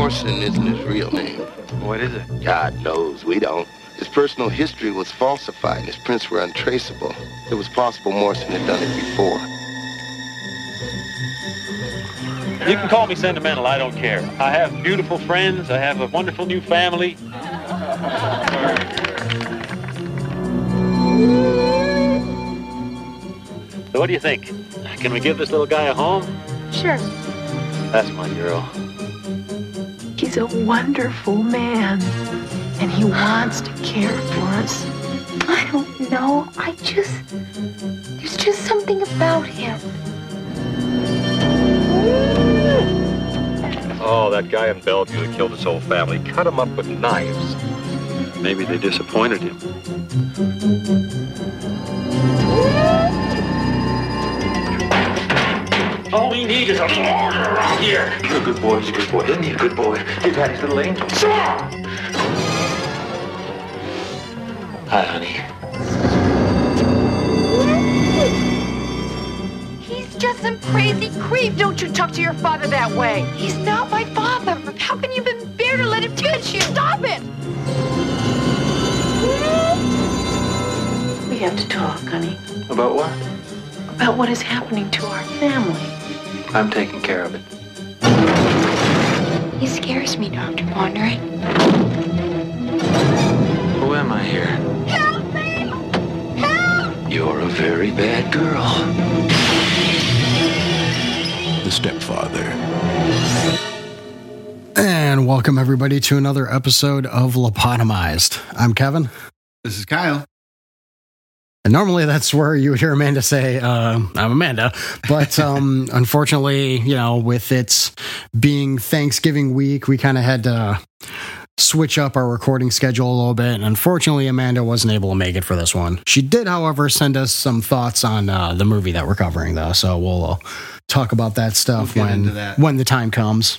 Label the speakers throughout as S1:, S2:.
S1: Morrison isn't his real name.
S2: What is it?
S1: God knows, we don't. His personal history was falsified and his prints were untraceable. It was possible Morrison had done it before.
S2: You can call me sentimental, I don't care. I have beautiful friends, I have a wonderful new family. So what do you think? Can we give this little guy a home?
S3: Sure.
S2: That's my girl.
S3: He's a wonderful man, and he wants to care for us.
S4: I don't know. There's just something about him.
S2: Oh, that guy in Bellevue that killed his whole family. Cut him up with knives. Maybe they disappointed him. All we need is a little order around here. You're a good boy, you're a good boy. Isn't he a good boy? Your daddy's little angel. Hi, honey.
S4: He's just some crazy creep.
S3: Don't you talk to your father that way.
S4: He's not my father. How can you even bear to let him touch you? Stop it!
S3: We have to talk, honey,
S2: About what?
S3: about what is happening to our family.
S2: I'm taking care of it.
S4: He scares me, Dr. Pondering.
S2: Who am I here?
S4: Help me! Help!
S2: You're a very bad girl.
S5: The Stepfather. And welcome everybody to another episode of Lobotomized. I'm Kevin.
S6: This is Kyle.
S5: And normally that's where you would hear Amanda say, I'm Amanda. But unfortunately, you know, with it being Thanksgiving week, we kind of had to switch up our recording schedule a little bit. And unfortunately, Amanda wasn't able to make it for this one. She did, however, send us some thoughts on the movie that we're covering, though. So we'll talk about that stuff when the time comes.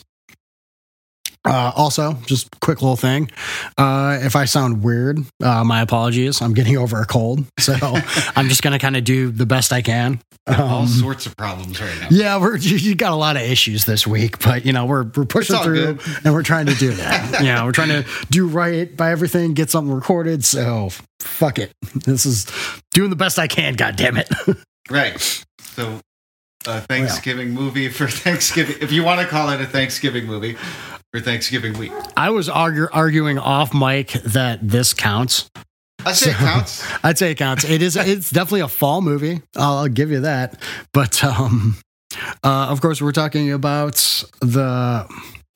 S5: Also, just quick little thing. If I sound weird, my apologies. I'm getting over a cold, so I'm just gonna kind of do the best I can.
S6: All sorts of problems right now.
S5: Yeah, you got a lot of issues this week, but you know we're pushing through, and we're trying to do that. You know, we're trying to do right by everything, get something recorded. So fuck it. This is doing the best I can. God damn it.
S6: Right. So, a Thanksgiving movie for Thanksgiving, if you want to call it a Thanksgiving movie. For Thanksgiving week.
S5: I was arguing off mic that this counts.
S6: I'd say it counts.
S5: I'd say it counts. It's definitely a fall movie. I'll give you that. But of course, we're talking about the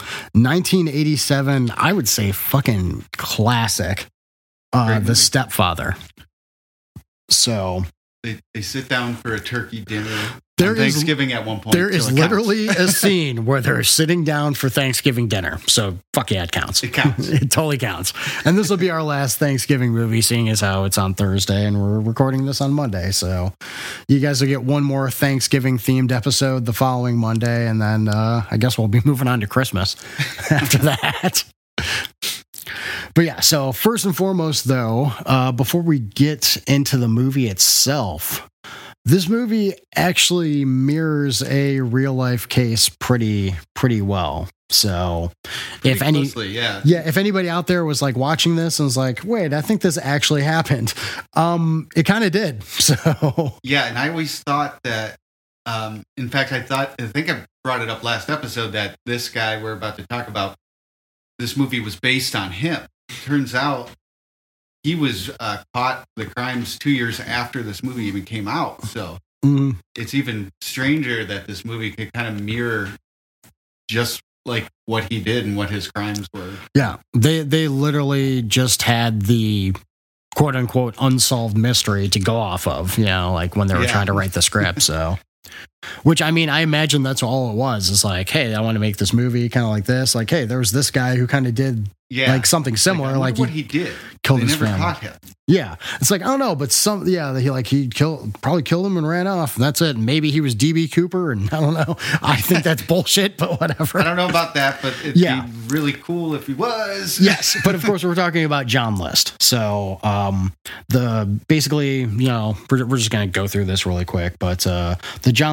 S5: 1987, I would say fucking classic, The Stepfather. So
S6: they sit down for a turkey dinner.
S5: Thanksgiving
S6: at one point.
S5: There is literally a scene where they're sitting down for Thanksgiving dinner. So fuck yeah, it counts.
S6: It counts.
S5: It totally counts. And this will be our last Thanksgiving movie, seeing as how it's on Thursday and we're recording this on Monday. So you guys will get one more Thanksgiving themed episode the following Monday. And then I guess we'll be moving on to Christmas after that. But yeah, so first and foremost, though, before we get into the movie itself, this movie actually mirrors a real life case pretty well. So if anybody out there was like watching this and was like, wait, I think this actually happened. It kind of did. So
S6: yeah. And I always thought that, in fact, I think I brought it up last episode that this guy we're about to talk about, this movie was based on him. Turns out he was caught the crimes 2 years after this movie even came out. So it's even stranger that this movie could kind of mirror just like what he did and what his crimes were.
S5: Yeah, they literally just had the quote unquote unsolved mystery to go off of, you know, like when they were trying to write the script. So, which I mean, I imagine that's all it was. It's like, hey, I want to make this movie kind of like this. Like, hey, there was this guy who kind of did like something similar. Like
S6: what he did,
S5: killed his family.
S6: Caught him.
S5: Yeah, it's like I don't know, but he probably killed him and ran off. And that's it. Maybe he was DB Cooper, and I don't know. I think that's bullshit, but whatever.
S6: I don't know about that, but it'd be really cool if he was.
S5: Yes, but of course we're talking about John List. So we're just gonna go through this really quick. But the John List murder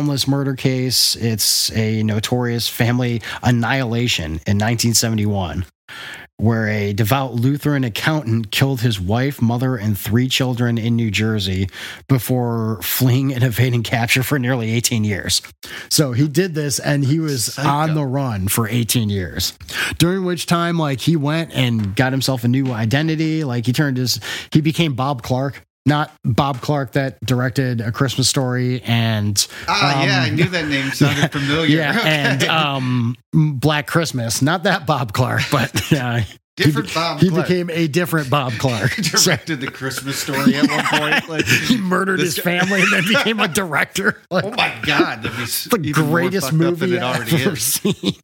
S5: murder case. It's a notorious family annihilation in 1971, where a devout Lutheran accountant killed his wife, mother, and 3 children in New Jersey before fleeing and evading capture for nearly 18 years. So he did this, and he was on the run for 18 years, during which time, like, he went and got himself a new identity. Like, he became Bob Clark. Not Bob Clark that directed A Christmas Story and...
S6: yeah, I knew that name sounded familiar.
S5: Yeah,
S6: okay.
S5: and Black Christmas. Not that Bob Clark, but yeah.
S6: Different Bob
S5: He
S6: Clark.
S5: became a different Bob Clark.
S6: Directed The Christmas Story at one point. Like,
S5: he murdered his family and then became a director. Like,
S6: oh my God. That'd be
S5: the greatest movie
S6: I've
S5: I've ever seen.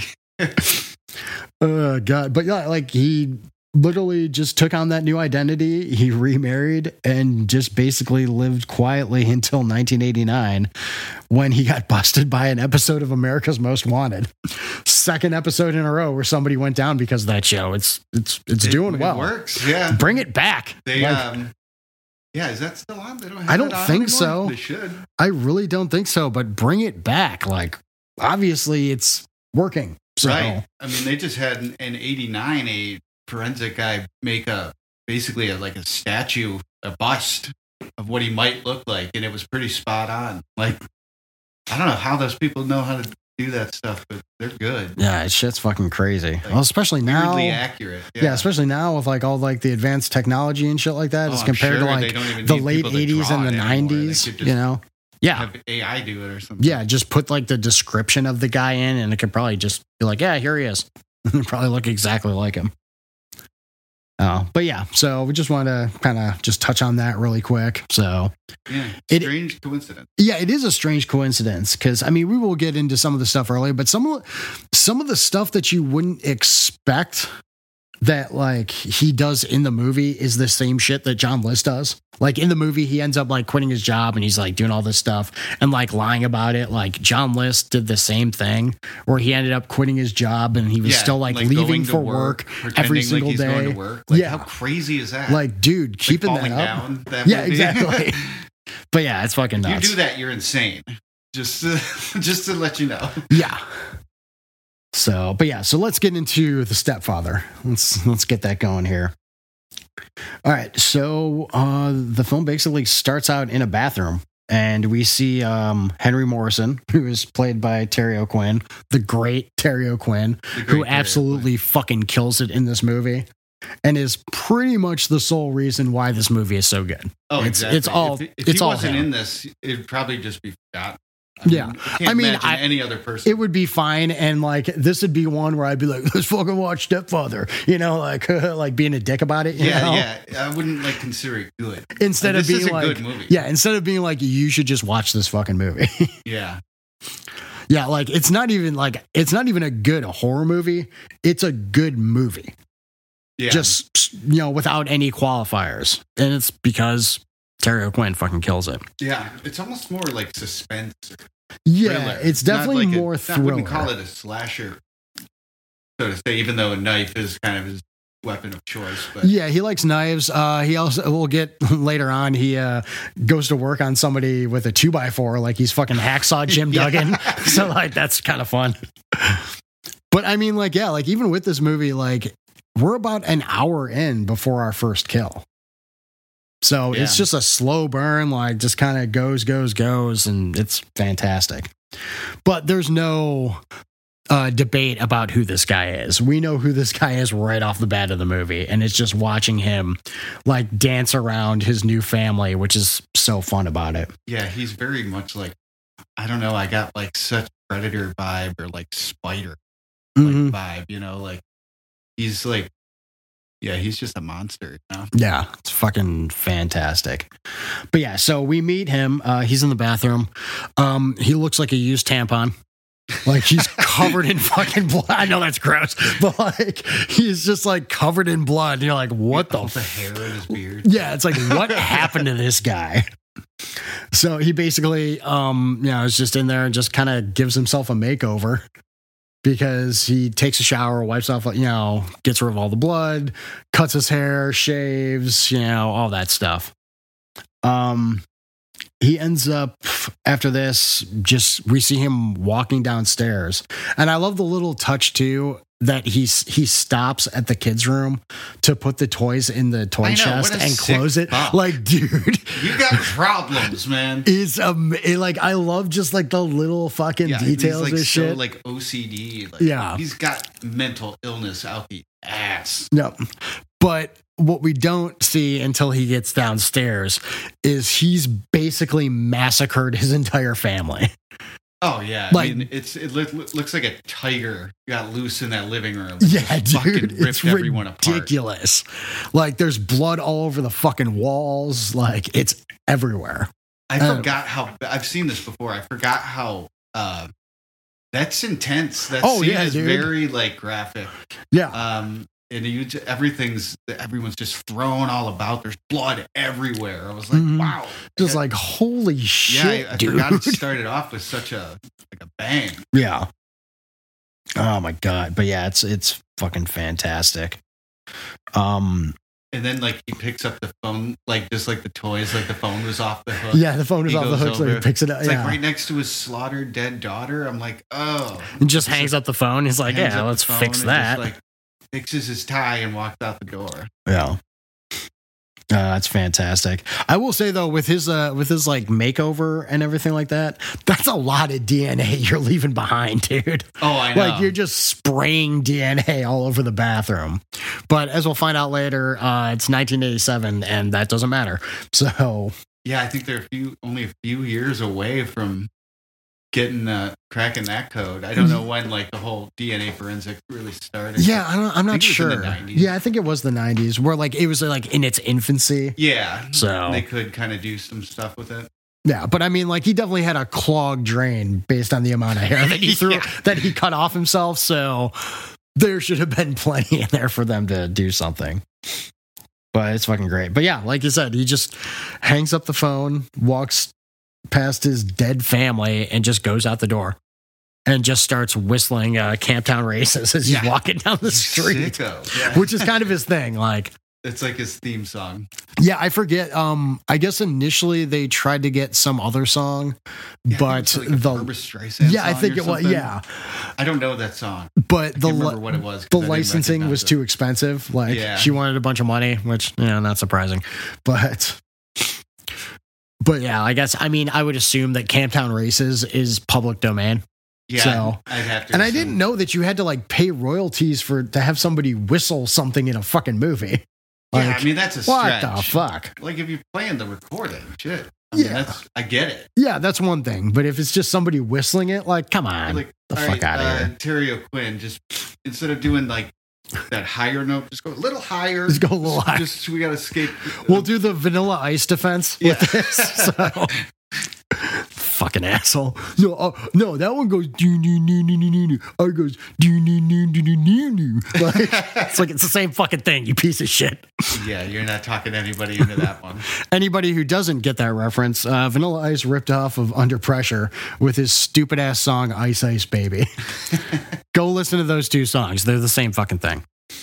S5: Oh, God. But yeah, like, he literally just took on that new identity. He remarried and just basically lived quietly until 1989, when he got busted by an episode of America's Most Wanted. Second episode in a row where somebody went down because of that show. It's doing well.
S6: It works. Yeah.
S5: Bring it back.
S6: They
S5: Like,
S6: yeah, is that still on? They don't have
S5: I don't
S6: it on
S5: think
S6: anymore?
S5: so.
S6: They should.
S5: I really don't think so, but bring it back. Like, obviously it's working. So
S6: Right. I mean, they just had in 89 a forensic guy make basically a statue, a bust of what he might look like, and it was pretty spot on. Like, I don't know how those people know how to do that stuff, but they're good.
S5: yeah, it's shit's fucking crazy.
S6: Like,
S5: Well, especially now.
S6: Weirdly accurate.
S5: Yeah, especially now with like all like the advanced technology and shit like that, as
S6: I'm
S5: compared
S6: sure
S5: to
S6: they
S5: like
S6: don't even
S5: the
S6: need
S5: late
S6: people to
S5: 80s
S6: draw
S5: and the
S6: it anymore. They
S5: 90s,
S6: could just
S5: you know? Yeah.
S6: have AI do it or something.
S5: Yeah, just put like the description of the guy in and it could probably just be like, yeah, here he is. Probably look exactly like him. But yeah, so we just want to kind of just touch on that really quick. So
S6: Yeah,
S5: It-
S6: strange coincidence.
S5: yeah, it is a strange coincidence because I mean we will get into some of the stuff earlier, but some of the stuff that you wouldn't expect that like he does in the movie is the same shit that John List does. Like in the movie, he ends up like quitting his job and he's like doing all this stuff and like lying about it. Like John List did the same thing where he ended up quitting his job and he was still like leaving
S6: going to
S5: for work
S6: pretending
S5: every single
S6: like he's
S5: day.
S6: Going to work. Like,
S5: Yeah.
S6: how crazy is that?
S5: Like, dude, keeping that
S6: falling
S5: up.
S6: down. That
S5: Yeah,
S6: movie.
S5: exactly. But yeah, it's fucking
S6: You
S5: nuts.
S6: do that, you're insane. Just to let you know.
S5: Yeah. So, but yeah, so let's get into The Stepfather. Let's get that going here. All right, so the film basically starts out in a bathroom, and we see Henry Morrison, who is played by Terry O'Quinn, the great Terry O'Quinn, who absolutely fucking kills it in this movie, and is pretty much the sole reason why this movie is so good.
S6: Oh,
S5: It's-
S6: exactly.
S5: it's all-
S6: If
S5: it's
S6: he
S5: all
S6: wasn't
S5: him.
S6: in this, it'd probably just be forgotten.
S5: Yeah.
S6: I
S5: I mean,
S6: imagine any other person.
S5: It would be fine, and like this would be one where I'd be like, "Let's fucking watch Stepfather," you know, like like being a dick about it. You know?
S6: yeah. I wouldn't like consider it good.
S5: Instead of
S6: This
S5: being
S6: is a
S5: like,
S6: good movie.
S5: yeah, instead of being like, you should just watch this fucking movie.
S6: Yeah.
S5: Yeah, like it's not even a good horror movie. It's a good movie.
S6: Yeah.
S5: Just, you know, without any qualifiers, and it's because Terry O'Quinn fucking kills it.
S6: yeah. It's almost more like suspense.
S5: Yeah,
S6: Thriller.
S5: it's
S6: Not
S5: definitely
S6: like
S5: more
S6: I
S5: thriller.
S6: wouldn't call it a slasher, so to say, even though a knife is kind of his weapon of choice. But
S5: Yeah, he likes knives. He also, we'll get later on, he goes to work on somebody with a 2x4, like he's fucking hacksaw Jim Duggan. So like that's kind of fun. But I mean, like, yeah, like even with this movie, like we're about an hour in before our first kill. So
S6: Yeah.
S5: it's just a slow burn, like just kind of goes, and it's fantastic. But there's no debate about who this guy is. We know who this guy is right off the bat of the movie, and it's just watching him like dance around his new family, which is so fun about it.
S6: yeah, he's very much like, I don't know, I got like such Predator vibe or like Spider
S5: Mhm.
S6: vibe, you know, like he's like, yeah, he's just a monster, you know?
S5: Yeah, it's fucking fantastic. But yeah, so we meet him. He's in the bathroom. He looks like a used tampon. Like he's covered in fucking blood. I know that's gross, but like he's just like covered in blood. And you're like, what
S6: All
S5: the
S6: the hair in his beard.
S5: Yeah, it's like what happened to this guy? So he basically you know, is just in there and just kind of gives himself a makeover because he takes a shower, wipes off, you know, gets rid of all the blood, cuts his hair, shaves, you know, all that stuff. he ends up after this, we see him walking downstairs. And I love the little touch too that he stops at the kids' room to put the toys in the toy chest and close it.
S6: Thought.
S5: Like, dude,
S6: you got problems, man.
S5: It's like I love just like the little fucking details
S6: like
S5: of shit.
S6: So like OCD. Like,
S5: yeah,
S6: he's got mental illness out the ass.
S5: No, but what we don't see until he gets downstairs is he's basically massacred his entire family.
S6: Oh yeah,
S5: like,
S6: I mean it looks like a tiger got loose in that living room.
S5: Yeah,
S6: dude,
S5: fucking
S6: ripped everyone apart.
S5: Ridiculous. Like there's blood all over the fucking walls. Like it's everywhere.
S6: I forgot how I've seen this before. I forgot how that's intense. That scene is
S5: dude.
S6: very like graphic.
S5: Yeah.
S6: And everyone's just thrown all about. There's blood everywhere. I was like, wow.
S5: Just like, holy shit.
S6: Yeah, I
S5: dude.
S6: forgot it started off with such a bang.
S5: Yeah. Oh my God. But yeah, it's fucking fantastic.
S6: And then like he picks up the phone, like just like the toys, like the phone was off the hook.
S5: Yeah, the phone was off the hook, so he picks it up.
S6: It's like right next to his slaughtered dead daughter. I'm like, oh.
S5: And just hangs up the phone. He's like, yeah, let's fix that.
S6: Just, like, fixes his tie and walks out the door.
S5: Yeah. That's fantastic. I will say though, with his like makeover and everything like that, that's a lot of DNA you're leaving behind, dude.
S6: Oh, I know.
S5: Like you're just spraying DNA all over the bathroom. But as we'll find out later, it's 1987, and that doesn't matter. So
S6: yeah, I think they're only a few years away from getting cracking that code. I don't know when like the whole DNA forensic really started.
S5: Yeah, I'm not sure.
S6: In the 90s.
S5: Yeah, I think it was the 90s, where like it was like in its infancy.
S6: Yeah,
S5: so
S6: they could kind of do some stuff with it.
S5: Yeah, but I mean, like he definitely had a clogged drain based on the amount of hair that he threw, that he cut off himself. So there should have been plenty in there for them to do something. But it's fucking great. But yeah, like you said, he just hangs up the phone, walks past his dead family, and just goes out the door and just starts whistling Camptown Races as he's walking down the street, which is kind of his thing. Like
S6: it's like his theme song.
S5: Yeah, I forget. I guess initially they tried to get some other song, but
S6: like the Barbra Streisand.
S5: I think it was. Yeah,
S6: I don't know that song,
S5: but
S6: I remember what it was.
S5: The licensing was too expensive. Like she wanted a bunch of money, which not surprising, But yeah, I guess, I mean, I would assume that Camptown Races is public domain.
S6: Yeah,
S5: so,
S6: I'd have to.
S5: And I didn't know that you had to like pay royalties to have somebody whistle something in a fucking movie. Like,
S6: yeah, I mean, that's a stretch.
S5: What the fuck?
S6: Like if you're playing the recording, shit. I mean, I get it.
S5: Yeah, that's one thing. But if it's just somebody whistling it, like, come on.
S6: Like,
S5: the fuck out of here.
S6: Terry O'Quinn, just instead of doing like that higher note, just go a little higher.
S5: Just go a little higher.
S6: Just we got to escape.
S5: We'll do the Vanilla Ice defense with this. So. Fucking asshole. No, that one goes do do do do do do. Ours goes do do do do do do. It's like it's the same fucking thing, you piece of shit.
S6: Yeah, you're not talking anybody into that one.
S5: Anybody who doesn't get that reference, Vanilla Ice ripped off of Under Pressure with his stupid ass song Ice Ice Baby. Go listen to those two songs. They're the same fucking thing.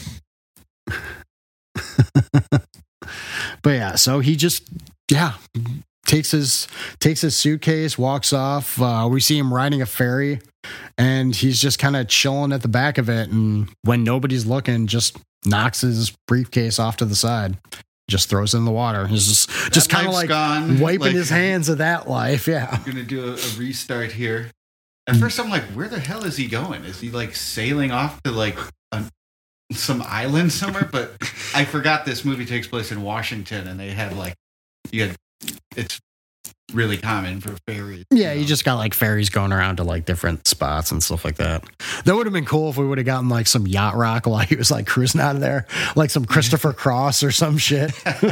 S5: But yeah, so he just takes his suitcase, walks off. We see him riding a ferry, and he's just kind of chilling at the back of it. And when nobody's looking, just knocks his briefcase off to the side, just throws it in the water. He's just kind of like wiping his hands of that life. Yeah,
S6: I'm gonna do a restart here. At first, I'm like, where the hell is he going? Is he like sailing off to like some island somewhere? But I forgot this movie takes place in Washington, and they had like it's really common for ferries.
S5: Yeah, you just got like ferries going around to like different spots and stuff like that. That would have been cool if we would have gotten like some yacht rock while he was like cruising out of there, like some Christopher Cross or some shit.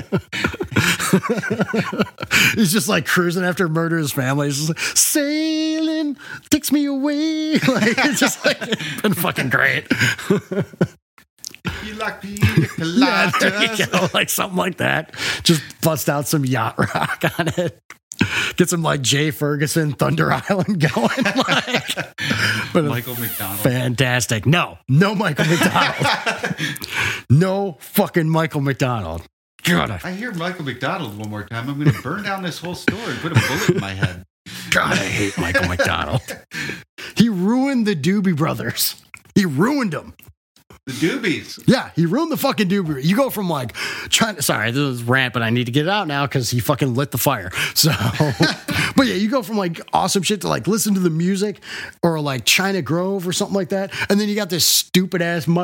S5: He's just like cruising after murder his family. He's just like, sailing takes me away. Like it's just like been fucking great.
S6: You like
S5: yeah, there you go, like something like that. Just bust out some yacht rock on it. Get some like Jay Ferguson Thunder Island going. Like, but
S6: Michael McDonald.
S5: Fantastic. No Michael McDonald. No fucking Michael McDonald. God,
S6: I hear Michael McDonald one more time. I'm going to burn down this whole store and put a bullet in my head.
S5: God, I hate Michael McDonald. He ruined the Doobie Brothers. He ruined them.
S6: The Doobies.
S5: Yeah, he ruined the fucking Doobie. You go from like trying to, sorry, this is rant, but I need to get it out now because he fucking lit the fire. So, but yeah, you go from like awesome shit to like listen to the music or like China Grove or something like that. And then you got this stupid ass, like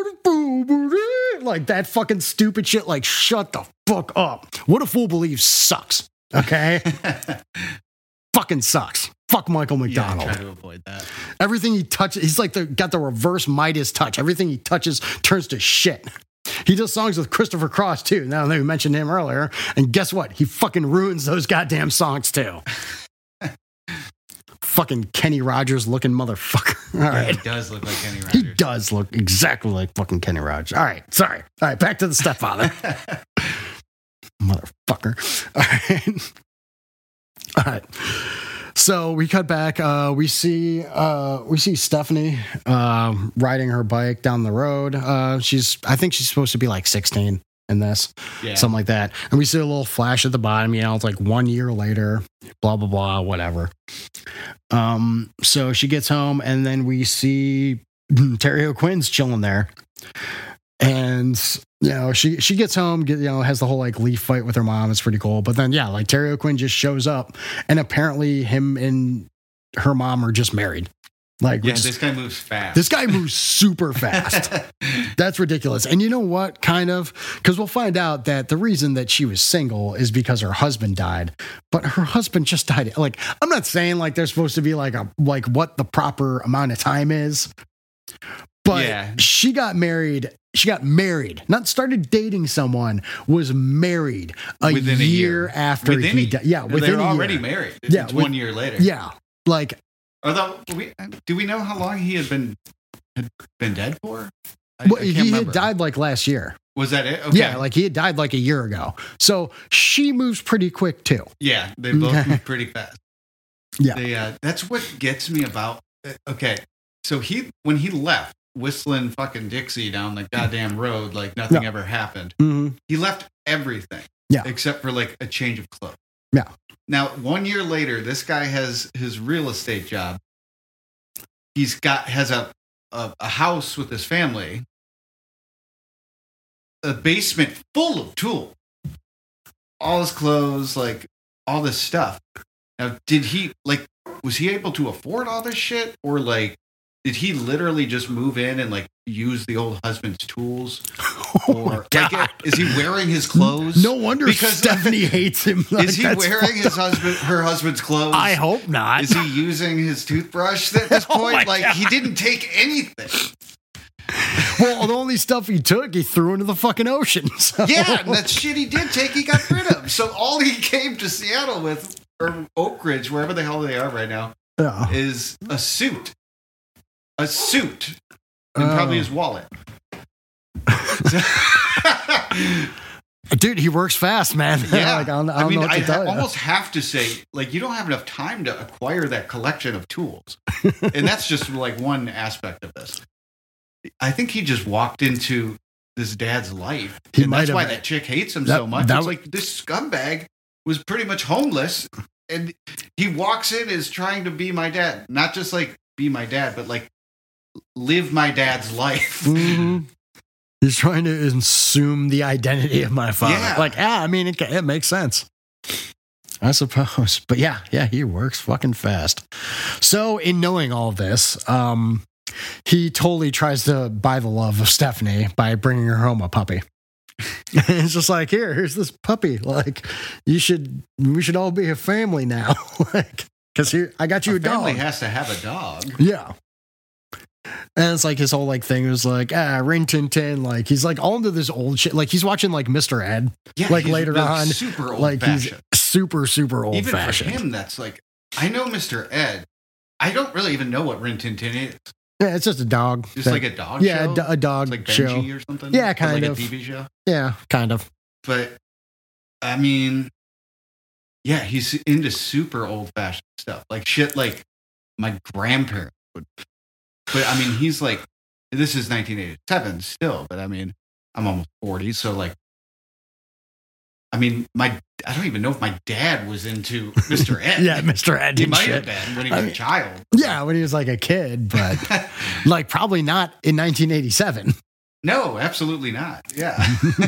S5: that fucking stupid shit. Like, shut the fuck up. What a Fool Believes sucks. Okay. Fucking sucks. Fuck Michael McDonald.
S6: Yeah, try to avoid that.
S5: Everything he touches, he's like got the reverse Midas touch. Everything he touches turns to shit. He does songs with Christopher Cross too. Now that we mentioned him earlier, and guess what? He fucking ruins those goddamn songs too. Fucking Kenny Rogers looking motherfucker. All right.
S6: He does look like Kenny Rogers.
S5: He does look exactly like fucking Kenny Rogers. All right, sorry. All right, back to the stepfather. Motherfucker. All right. All right. So we cut back. We see Stephanie riding her bike down the road. I think she's supposed to be like 16 in this, something like that. And we see a little flash at the bottom. It's like 1 year later. Blah blah blah. Whatever. So she gets home, and then we see Terry O'Quinn's chilling there, and she gets home, has the whole like leaf fight with her mom. It's pretty cool. But then, like Terry O'Quinn just shows up, and apparently him and her mom are just married. Like,
S6: this guy moves fast.
S5: This guy moves super fast. That's ridiculous. And you know what? Kind of, because we'll find out that the reason that she was single is because her husband died. But her husband just died. Like, I'm not saying like there's supposed to be like what the proper amount of time is. But she got married. She got married, not started dating someone, was married within a year after he died. Yeah, within
S6: they were
S5: a
S6: already
S5: year.
S6: married. It's 1 year later.
S5: Yeah, like.
S6: Although, do we know how long he had been dead for?
S5: He had died like last year.
S6: Was that it? Okay.
S5: Yeah, like he had died like a year ago. So she moves pretty quick too.
S6: Yeah, they both move pretty fast.
S5: Yeah,
S6: that's what gets me about. Okay, so when he left, whistling fucking Dixie down the goddamn road like nothing ever happened.
S5: Mm-hmm.
S6: He left everything. Except for like a change of clothes.
S5: Yeah.
S6: Now, 1 year later, this guy has his real estate job. Has a house with his family, a basement full of tools, all his clothes, like all this stuff. Now, was he able to afford all this shit, or like, did he literally just move in and like use the old husband's tools? Or like, is he wearing his clothes?
S5: No wonder Stephanie hates him. Like,
S6: is he wearing her husband's clothes?
S5: I hope not.
S6: Is he using his toothbrush at this point? He didn't take anything.
S5: Well, the only stuff he took, he threw into the fucking ocean. So.
S6: Yeah, and that shit he did take, he got rid of. So all he came to Seattle with, or Oak Ridge, wherever the hell they are right now, is a suit. A suit. And probably his wallet.
S5: Dude, he works fast, man.
S6: Yeah.
S5: I
S6: almost have to say, like, you don't have enough time to acquire that collection of tools. And that's just like one aspect of this. I think he just walked into this dad's life. And that's why that chick hates him so much. It's like this scumbag was pretty much homeless. And he walks in as trying to be my dad. Not just like be my dad, but like live my dad's life.
S5: Mm-hmm. He's trying to assume the identity of my father.
S6: Yeah.
S5: Like, I mean, it makes sense, I suppose. But yeah, he works fucking fast. So in knowing all of this, he totally tries to buy the love of Stephanie by bringing her home a puppy. It's just like, here's this puppy. Like, we should all be a family now. Like, because I got you a dog.
S6: Family has to have a dog.
S5: Yeah. And it's like his whole like thing was like, Rin Tin Tin. Like, he's like all into this old shit. Like, he's watching like Mr. Ed.
S6: Yeah,
S5: like later on.
S6: Super old
S5: like
S6: fashioned.
S5: He's super old fashioned.
S6: Even for him, that's like, I know Mr. Ed. I don't really even know what Rin Tin Tin is.
S5: Yeah, it's just a dog.
S6: Just like a dog show?
S5: Yeah, a dog
S6: like
S5: show.
S6: Benji or something?
S5: Yeah, kind of.
S6: Like a TV show?
S5: Yeah, kind of.
S6: But, I mean, yeah, he's into super old-fashioned stuff. Like shit like my grandparents would. But, I mean, he's like, this is 1987 still, but I mean, I'm almost 40, so like, I mean, I don't even know if my dad was into Mr. Ed.
S5: Yeah, Mr. Ed.
S6: He
S5: and
S6: might
S5: shit.
S6: have been when he was a child.
S5: Yeah, when he was like a kid, but like probably not in 1987.
S6: No, absolutely not. Yeah.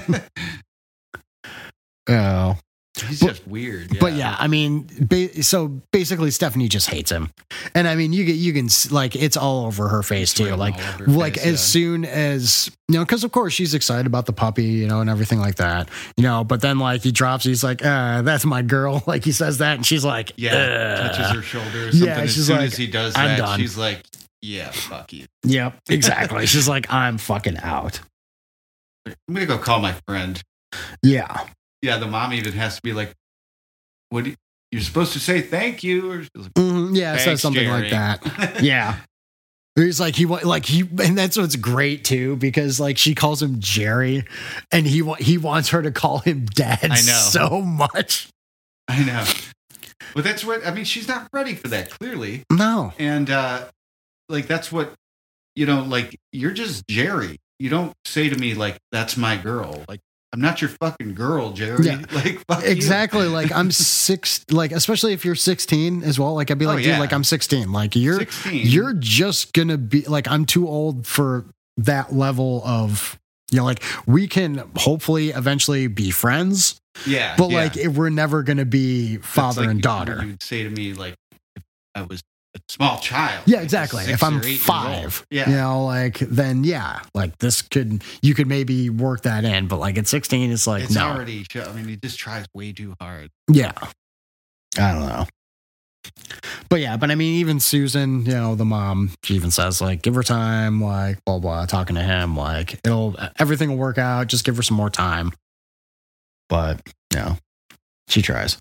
S5: Oh.
S6: He's just weird.
S5: But yeah, I mean, so basically, Stephanie just hates him, and I mean, you can like it's all over her face too. Like as soon as because of course she's excited about the puppy, and everything like that, But then like he drops, he's like, "That's my girl." Like he says that, and she's like,
S6: touches her shoulder. Or something.
S5: Yeah,
S6: as
S5: she's
S6: soon
S5: like,
S6: as he does
S5: I'm
S6: that,
S5: done.
S6: she's like, "Yeah, fuck you."
S5: Yep, exactly. She's like, "I'm fucking out."
S6: I'm gonna go call my friend.
S5: Yeah.
S6: Yeah, the mom even has to be like, "What? You're supposed to say thank you," or like,
S5: it says something
S6: Jerry.
S5: like that. Yeah, he's like and that's what's great too because like she calls him Jerry, and he wants her to call him Dad.
S6: I know.
S5: So much.
S6: I know, but that's what I mean. She's not ready for that, clearly.
S5: No,
S6: and like that's what like you're just Jerry. You don't say to me like that's my girl. Like I'm not your fucking girl, Jerry.
S5: Yeah.
S6: Like fuck
S5: exactly.
S6: You.
S5: Like I'm like especially if you're 16 as well. Like I'd be like,
S6: yeah.
S5: dude, like I'm 16. Like you're
S6: 16.
S5: You're just gonna be like I'm too old for that level of like we can hopefully eventually be friends.
S6: Yeah,
S5: but like we're never gonna be father
S6: like
S5: and daughter.
S6: You'd say to me like if I was a small child.
S5: Yeah, exactly.
S6: 6
S5: If I'm
S6: or 8 years
S5: 5,
S6: old. Yeah,
S5: like then like you could maybe work that in, but like at 16, it's like
S6: it's
S5: no.
S6: already. I mean, he just tries way too hard.
S5: Yeah, I don't know. But I mean, even Susan, the mom, she even says like, give her time, like blah blah, talking to him, like everything will work out. Just give her some more time. But she tries.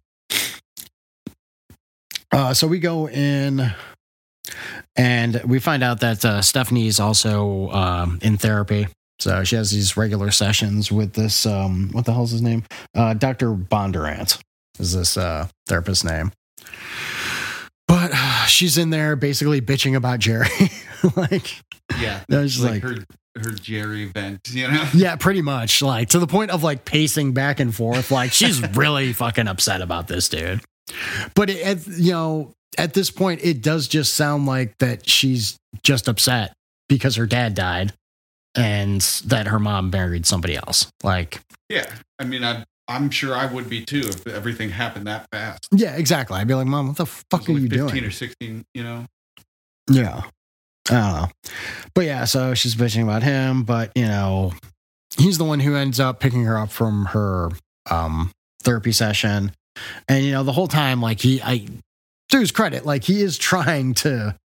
S5: So we go in and we find out that Stephanie's also in therapy. So she has these regular sessions with this, what the hell's his name? Dr. Bondurant is this therapist's name. But she's in there basically bitching about Jerry. like,
S6: yeah,
S5: she's
S6: like her Jerry vent,
S5: Yeah, pretty much. Like to the point of like pacing back and forth. Like she's really fucking upset about this dude. But at this point, it does just sound like that she's just upset because her dad died and that her mom married somebody else. Like,
S6: yeah, I mean, I'm sure I would be too if everything happened that fast.
S5: Yeah, exactly. I'd be like, Mom, what the fuck are you
S6: 15
S5: doing?
S6: 15 or 16,
S5: Yeah. I don't know. But so she's bitching about him, but he's the one who ends up picking her up from her therapy session. And the whole time, like to his credit, like he is trying to,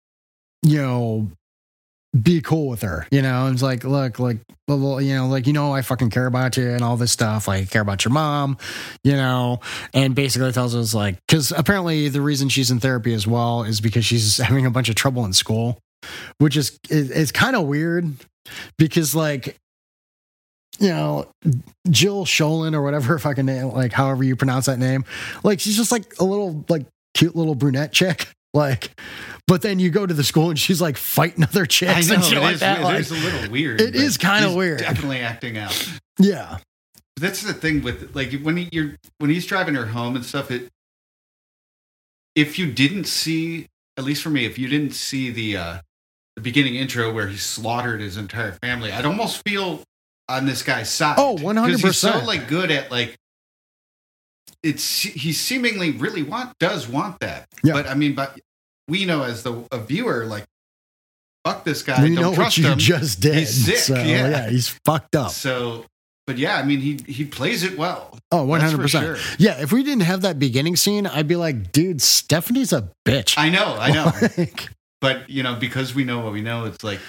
S5: be cool with her, and it's like, look, like, well, I fucking care about you and all this stuff. Like, I care about your mom, and basically tells us like, because apparently the reason she's in therapy as well is because she's having a bunch of trouble in school, which is kind of weird because like, Jill Sholin or whatever fucking name, like however you pronounce that name, like she's just like a little like cute little brunette chick. Like, but then you go to the school and she's like fighting other chicks and shit like that.
S6: It is a little weird.
S5: It is kind of weird.
S6: Definitely acting out.
S5: Yeah,
S6: that's the thing with like when he's driving her home and stuff. If you didn't see, at least for me, if you didn't see the beginning intro where he slaughtered his entire family, I'd almost feel on this guy's side.
S5: Oh, 100%.
S6: Because he's so like good at like. He seemingly really does want that.
S5: Yeah.
S6: But I mean, we know as a viewer, like, fuck this guy.
S5: We
S6: don't
S5: know
S6: trust
S5: what you
S6: him.
S5: just did.
S6: He's sick.
S5: So,
S6: yeah,
S5: he's fucked up.
S6: So, but yeah, I mean, he plays it well.
S5: Oh, 100%.
S6: Sure.
S5: Yeah, if we didn't have that beginning scene, I'd be like, dude, Stephanie's a bitch.
S6: I know.
S5: Like,
S6: but because we know what we know, it's like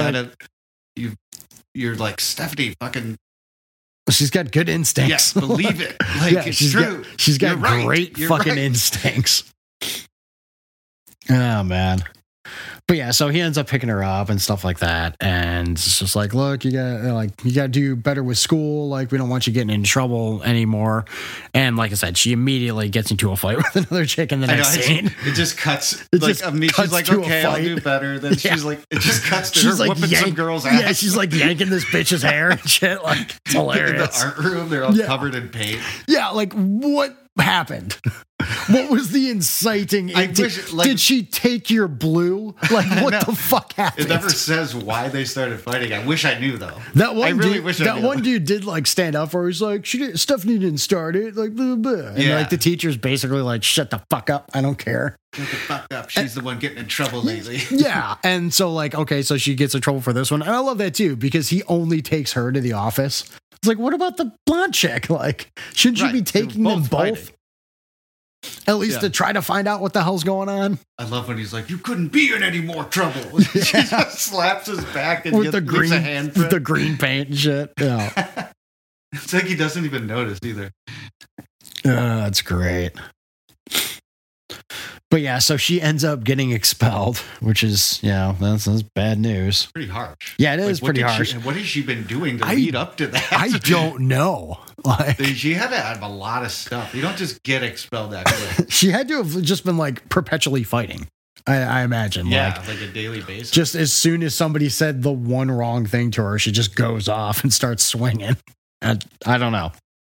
S6: you're like Stephanie fucking.
S5: She's got good instincts.
S6: Yeah, believe it. Like it's true.
S5: She's got
S6: You're
S5: great
S6: You're
S5: fucking
S6: right.
S5: instincts. Oh man. But yeah, so he ends up picking her up and stuff like that, and it's just like, look, you got to do better with school. Like, we don't want you getting in trouble anymore. And like I said, she immediately gets into a fight with another chick in the next scene.
S6: It just cuts.
S5: It
S6: like,
S5: just
S6: I mean,
S5: cuts
S6: she's like,
S5: to a
S6: okay, I'll
S5: fight.
S6: do better. Then she's like, it just cuts to
S5: She's
S6: her
S5: like
S6: whooping some girl's ass.
S5: Yeah, she's like yanking this bitch's hair and shit. Like, it's
S6: in
S5: hilarious.
S6: the art room. They're all
S5: Yeah.
S6: covered in paint.
S5: Yeah, like what happened? What was the inciting? Did she take your blue? Like, what
S6: No.
S5: the fuck happened?
S6: It never says why they started fighting. I wish I knew though.
S5: That one
S6: I really
S5: dude,
S6: wish I
S5: that
S6: knew.
S5: one dude did like stand up for her. He's like, Stephanie didn't start it. Like, blah, blah. And
S6: Yeah.
S5: like the teacher's basically like, shut the fuck up. I don't care.
S6: Shut the fuck up. She's the one getting in trouble lately.
S5: Yeah. And so like, okay, so she gets in trouble for this one. And I love that too, because he only takes her to the office. It's like, what about the blonde chick? Like, shouldn't you
S6: Right.
S5: be
S6: They were
S5: taking them
S6: both
S5: both?
S6: fighting.
S5: At least
S6: Yeah.
S5: to try to find out what the hell's going on.
S6: I love when he's like, "You couldn't be in any more trouble." She just slaps his back and
S5: With the
S6: leaves a
S5: green,
S6: handprint.
S5: with the green paint and shit. Yeah.
S6: It's like he doesn't even notice either.
S5: That's great. But yeah, so she ends up getting expelled, which is, that's bad news.
S6: Pretty harsh.
S5: Yeah, it is
S6: what
S5: pretty
S6: did
S5: harsh.
S6: What has she been doing to lead up to that?
S5: I don't know. Like,
S6: She had to have a lot of stuff. You don't just get expelled that quick.
S5: she had to have just been like perpetually fighting. I imagine.
S6: Yeah,
S5: Like,
S6: like a daily basis.
S5: just as soon as somebody said the one wrong thing to her, she just goes off and starts swinging. I don't know.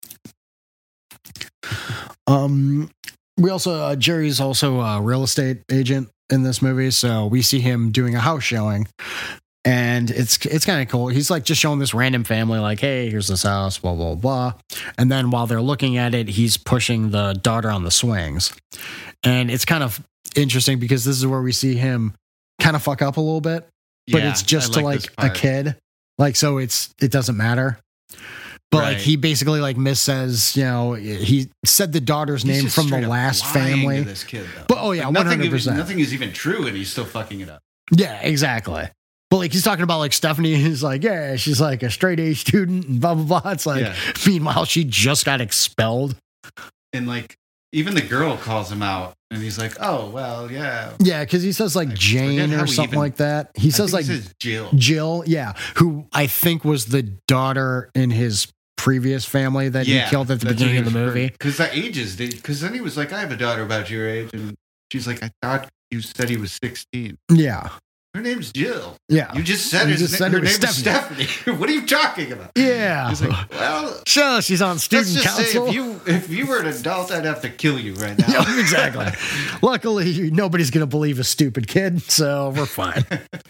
S5: We also Jerry's also a real estate agent in this movie, so we see him doing a house showing, and it's kind of cool. He's like just showing this random family, like, hey, here's this house, blah blah blah, and then while they're looking at it, he's pushing the daughter on the swings, and it's kind of interesting because this is where we see him kind of fuck up a little bit, but
S6: Yeah,
S5: it's just
S6: I
S5: to
S6: like
S5: like
S6: this
S5: a
S6: part.
S5: kid, like so it doesn't matter. But like
S6: Right.
S5: he basically like missays, he said the daughter's
S6: He's
S5: name
S6: just
S5: from the
S6: straight up
S5: last
S6: lying
S5: family.
S6: to this kid, though.
S5: But oh yeah,
S6: Like, nothing
S5: 100%.
S6: Nothing is even true, and he's still fucking it up.
S5: Yeah, exactly. But like he's talking about like Stephanie, he's like, yeah, she's like a straight A student and blah blah blah. It's like,
S6: Yeah.
S5: meanwhile, she just got expelled.
S6: And like, even the girl calls him out, and he's like, "Oh well, yeah."
S5: Yeah, because he says like
S6: I
S5: Jane
S6: forget how
S5: or
S6: he
S5: something
S6: even-
S5: like that. He says
S6: I
S5: like
S6: think he says Jill.
S5: Jill, yeah, who I think was the daughter in his previous family that he killed at the
S6: that's
S5: beginning
S6: what
S5: of the
S6: he was
S5: movie.
S6: Because the ages, because then he was like, "I have a daughter about your age," and she's like, "I thought you said he was 16.
S5: Yeah,
S6: Her name's Jill.
S5: yeah,
S6: You just said,
S5: You
S6: his
S5: just said
S6: her
S5: it was
S6: name is Stephanie. What are you talking about?"
S5: yeah.
S6: He's like, "Well,
S5: So she's on
S6: let's
S5: student
S6: just
S5: council.
S6: say if you were an adult, I'd have to kill you right now."
S5: Yeah, exactly. Luckily, nobody's going to believe a stupid kid, so we're fine.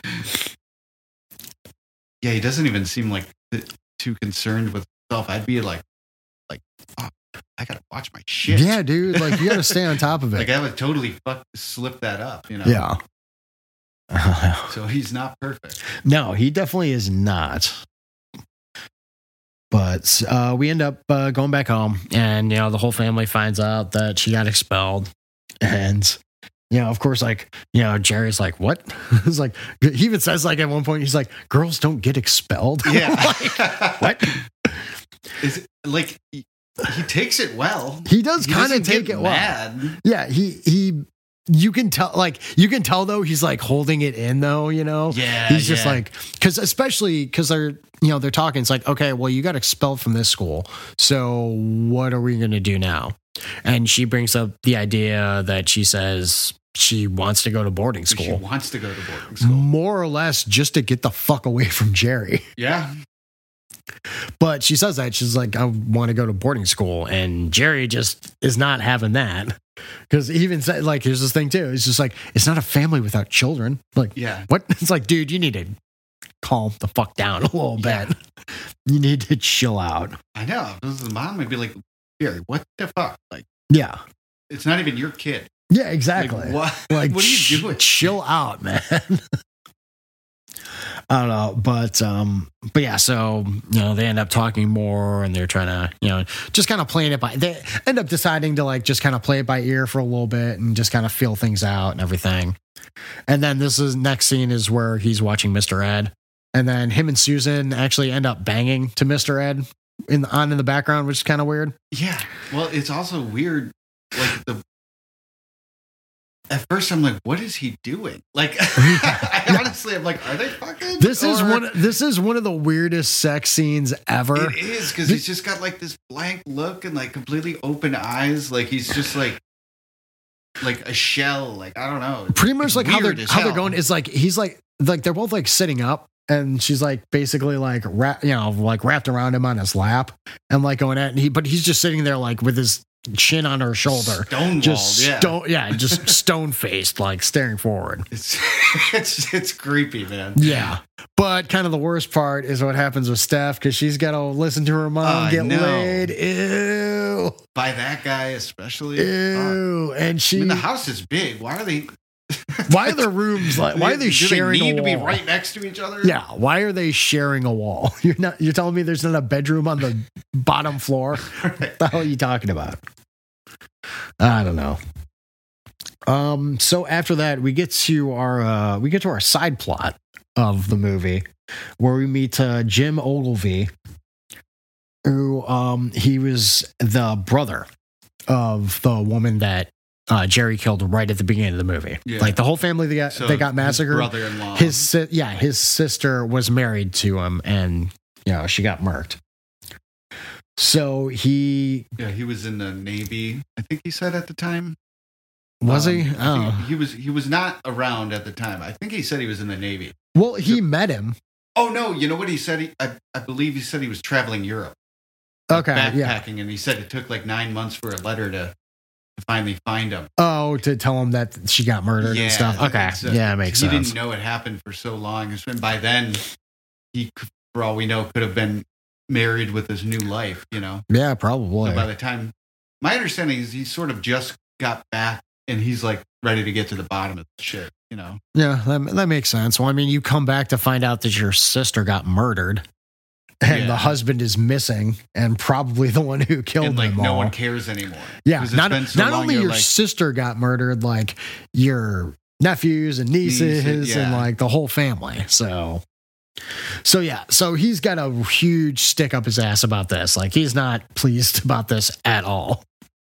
S6: Yeah, he doesn't even seem like too concerned with himself. I'd be like, oh, I gotta watch my shit.
S5: Yeah, dude, like you got to stay on top of it.
S6: Like I would totally slip that up,
S5: Yeah.
S6: So he's not perfect.
S5: No, he definitely is not. But we end up going back home, and the whole family finds out that she got expelled, and of course, like Jerry's like, "What?" It's like he even says like at one point he's like, "Girls don't get expelled."
S6: Yeah.
S5: What?
S6: Is it, like he takes it well.
S5: He does kind of
S6: doesn't
S5: take
S6: get
S5: it well.
S6: mad.
S5: Yeah, he. You can tell though he's like holding it in though,
S6: Yeah,
S5: he's just
S6: yeah.
S5: like especially because they're they're talking. It's like, okay, well, you got expelled from this school, so what are we gonna do now? And she brings up the idea that she says she wants to go to boarding
S6: She
S5: school,
S6: wants to go to boarding school.
S5: more or less just to get the fuck away from Jerry.
S6: Yeah.
S5: But she says that she's like, I want to go to boarding school, and Jerry just is not having that. Because he even said, like, here's this thing too. It's just like, it's not a family without children. Like,
S6: Yeah.
S5: what? It's like, dude, you need to calm the fuck down a little
S6: Yeah.
S5: bit. You need to chill out.
S6: I know. This is the mom would be like, Jerry, what the fuck? Like,
S5: Yeah.
S6: it's not even your kid.
S5: Yeah, exactly.
S6: Like, what?
S5: Like,
S6: What are you doing?
S5: Chill out, man. I don't know, but yeah, so they end up talking more, and they're trying to just kind of playing it by. They end up deciding to like just kind of play it by ear for a little bit and just kind of feel things out and everything. And then next scene is where he's watching Mr. Ed, and then him and Susan actually end up banging to Mr. Ed in the background, which is kind of weird.
S6: Yeah. Well, it's also weird. Like at first I'm like, what is he doing? Like, I honestly, I'm like, are they fucking?
S5: This is one of the weirdest sex scenes ever.
S6: It is, because he's just got like this blank look and like completely open eyes. Like he's just like a shell. Like, I don't know.
S5: Pretty much
S6: It's
S5: like how
S6: weird as
S5: they're
S6: hell.
S5: going is like he's like they're both like sitting up. And she's like basically like wrapped around him on his lap and like going at, but he's just sitting there like with his chin on her shoulder,
S6: Stonewalled,
S5: just stone faced, like staring forward.
S6: It's creepy, man.
S5: Yeah, but kind of the worst part is what happens with Steph, because she's got to listen to her mom get laid. Ew,
S6: by that guy especially.
S5: Ew, and
S6: I mean, the house is big. Why are they?
S5: Why are their rooms like? Why are they sharing?
S6: Do they need
S5: a
S6: to be
S5: wall?
S6: right next to each other?
S5: Yeah. Why are they sharing a wall? You're telling me there's not a bedroom on the bottom floor? What the hell are you talking about? I don't know. So after that, we get to our side plot of the movie, where we meet Jim Ogilvy, who he was the brother of the woman that Jerry killed right at the beginning of the movie. Yeah. Like the whole family they got massacred.
S6: His brother-in-law.
S5: His sister was married to him, and she got murked. So he
S6: was in the Navy. I think he said at the time.
S5: Was he?
S6: Oh, he was not around at the time. I think he said he was in the Navy.
S5: Well, he met him.
S6: Oh no! You know what he said? I believe he said he was traveling Europe.
S5: Okay,
S6: backpacking, and he said it took like 9 months for a letter to finally find him.
S5: Oh, to tell him that she got murdered and stuff. Okay, it makes sense.
S6: He didn't know it happened for so long. And by then, he, for all we know, could have been married with his new life.
S5: Yeah, probably.
S6: So by the time, my understanding is he sort of just got back, and he's like ready to get to the bottom of the shit.
S5: Yeah, that makes sense. Well, I mean, you come back to find out that your sister got murdered. And the husband is missing, and probably the one who killed them all.
S6: No one cares anymore.
S5: Yeah, not only your sister got murdered, like your nephews and nieces and like the whole family. So he's got a huge stick up his ass about this. Like he's not pleased about this at all.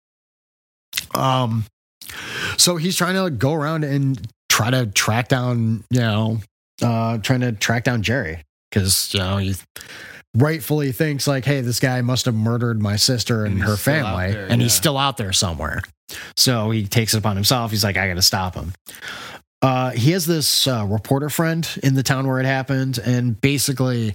S5: So he's trying to go around and try to track down, Jerry, because he rightfully thinks like, hey, this guy must have murdered my sister and her family, and he's still out there somewhere. So he takes it upon himself. He's like, I got to stop him. He has this reporter friend in the town where it happened, and basically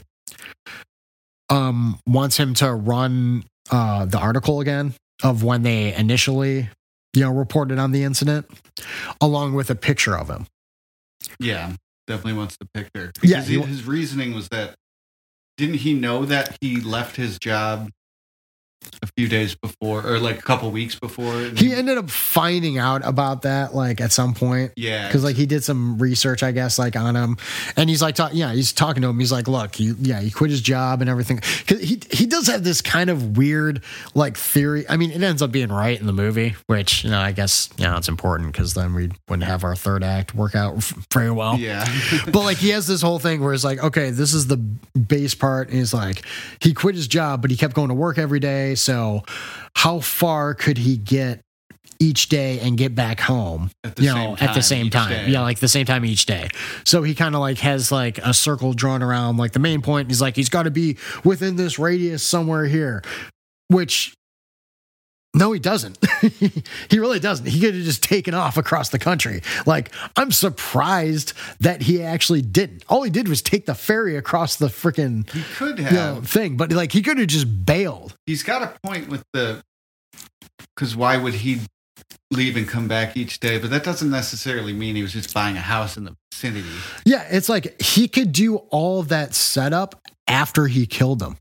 S5: wants him to run the article again of when they initially reported on the incident, along with a picture of him.
S6: Yeah, definitely wants the picture.
S5: Yeah,
S6: his reasoning was that, didn't he know that he left his job a few days before, or like a couple weeks before?
S5: He ended up finding out about that like at some point.
S6: Yeah,
S5: because like he did some research, I guess, like on him, and he's like, he's talking to him. He's like, look, he quit his job and everything. Because he does have this kind of weird like theory. I mean, it ends up being right in the movie, which I guess it's important, because then we wouldn't have our third act work out very well.
S6: Yeah,
S5: but like he has this whole thing where it's like, okay, this is the base part, and he's like, he quit his job, but he kept going to work every day. So how far could he get each day and get back home
S6: at the same time?
S5: Yeah, like the same time each day. So he kind of like has like a circle drawn around like the main point. He's like, he's got to be within this radius somewhere here, which no, he doesn't. He really doesn't. He could have just taken off across the country. Like, I'm surprised that he actually didn't. All he did was take the ferry across the freaking
S6: he could have
S5: thing, but like he could have just bailed.
S6: He's got a point with because why would he leave and come back each day? But that doesn't necessarily mean he was just buying a house in the vicinity.
S5: Yeah, it's like he could do all of that setup after he killed them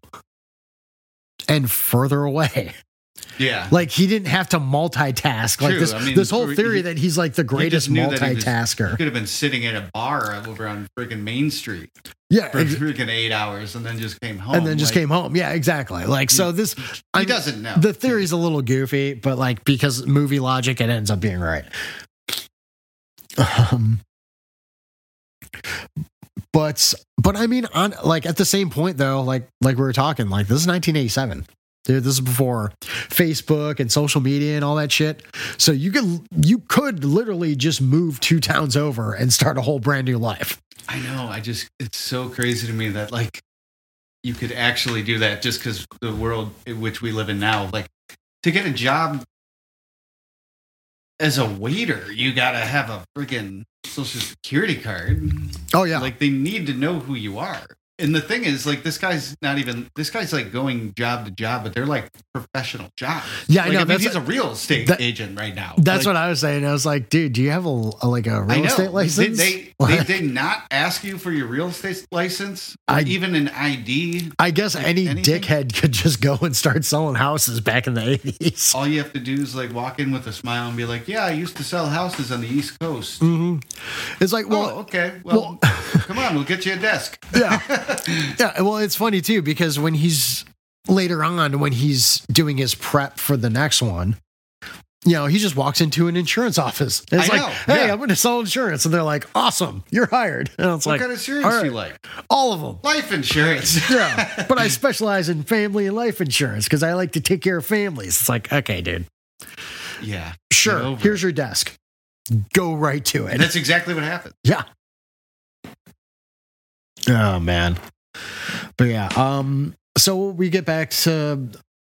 S5: and further away.
S6: Yeah,
S5: like he didn't have to multitask. Like this, this whole theory that he's like the greatest multitasker.
S6: He could have been sitting at a bar over on freaking Main Street.
S5: Yeah,
S6: for freaking 8 hours, and then just came home. Yeah,
S5: exactly. Like so, this
S6: he doesn't know.
S5: The theory's a little goofy, but like because movie logic, it ends up being right. But I mean, on like at the same point though, like we were talking, like this is 1987. Dude, this is before Facebook and social media and all that shit. So you could literally just move 2 towns over and start a whole brand new life.
S6: I know. It's so crazy to me that like you could actually do that just because the world in which we live in now, like to get a job as a waiter, you gotta have a freaking social security card.
S5: Oh yeah.
S6: Like they need to know who you are. And the thing is, like, this guy's like going job to job, but they're like professional jobs.
S5: Yeah,
S6: like,
S5: I know.
S6: He's a real estate agent right now.
S5: That's
S6: like,
S5: what I was saying. I was like, dude, do you have a real estate license?
S6: They did not ask you for your real estate license or even an ID.
S5: I guess like anything? Dickhead could just go and start selling houses back in the 80s.
S6: All you have to do is like walk in with a smile and be like, yeah, I used to sell houses on the East Coast.
S5: Mm-hmm. It's like, well,
S6: okay. Well, come on, we'll get you a desk.
S5: Yeah. Yeah, well, it's funny too because when he's doing his prep for the next one, you know, he just walks into an insurance office. And it's like, hey, I'm going to sell insurance, and they're like, awesome, you're hired. And it's
S6: what kind of insurance do you like?
S5: All of them.
S6: Life insurance.
S5: Yeah, but I specialize in family and life insurance because I like to take care of families. It's like, okay, dude.
S6: Yeah.
S5: Sure. Here's your desk. Go right to it.
S6: And that's exactly what happened.
S5: Yeah. Oh man. But yeah, so we get back to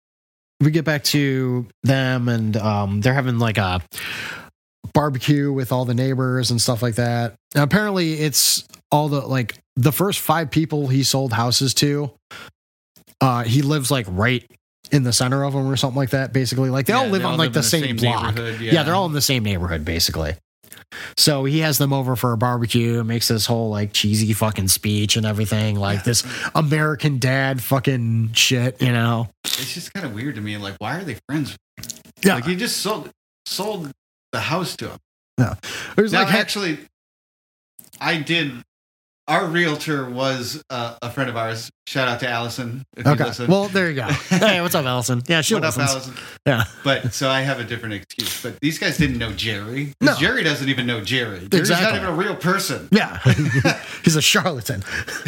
S5: them, and they're having like a barbecue with all the neighbors and stuff like that. Now, apparently it's all the first 5 people he sold houses to. He lives like right in the center of them or something like that. Basically, like they all live on like the same block. Yeah, they're all in the same neighborhood basically. So he has them over for a barbecue, makes this whole like cheesy fucking speech and everything, like this American dad fucking shit, you know.
S6: It's just kind of weird to me. Like, why are they friends?
S5: Yeah,
S6: like he just sold the house to him.
S5: Yeah, it was
S6: now,
S5: like
S6: actually, I did. Our realtor was a friend of ours. Shout out to Allison. If you listen.
S5: Well, there you go. Hey, what's up, Allison? Yeah, she listens.
S6: What up, Allison?
S5: Yeah.
S6: But so I have a different excuse. But these guys didn't know Jerry.
S5: No.
S6: Jerry doesn't even know Jerry. Jerry's not even a real person.
S5: Yeah. He's a charlatan.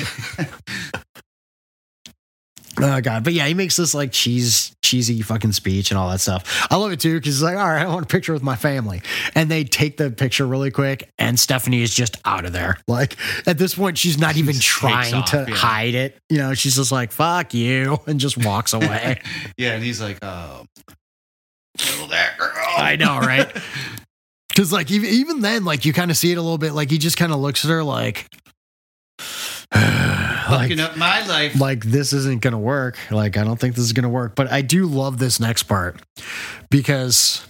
S5: Oh god, but yeah, he makes this like cheesy fucking speech and all that stuff. I love it too because he's like, all right, I want a picture with my family, and they take the picture really quick, and Stephanie is just out of there. Like at this point, she's not even trying to hide it. You know, she's just like, fuck you, and just walks away.
S6: Yeah, and he's like, kill that girl.
S5: I know, right? Because like even then, like you kind of see it a little bit. Like he just kind of looks at her like.
S6: Fucking up my life.
S5: Like this isn't gonna work. Like I don't think this is gonna work. But I do love this next part because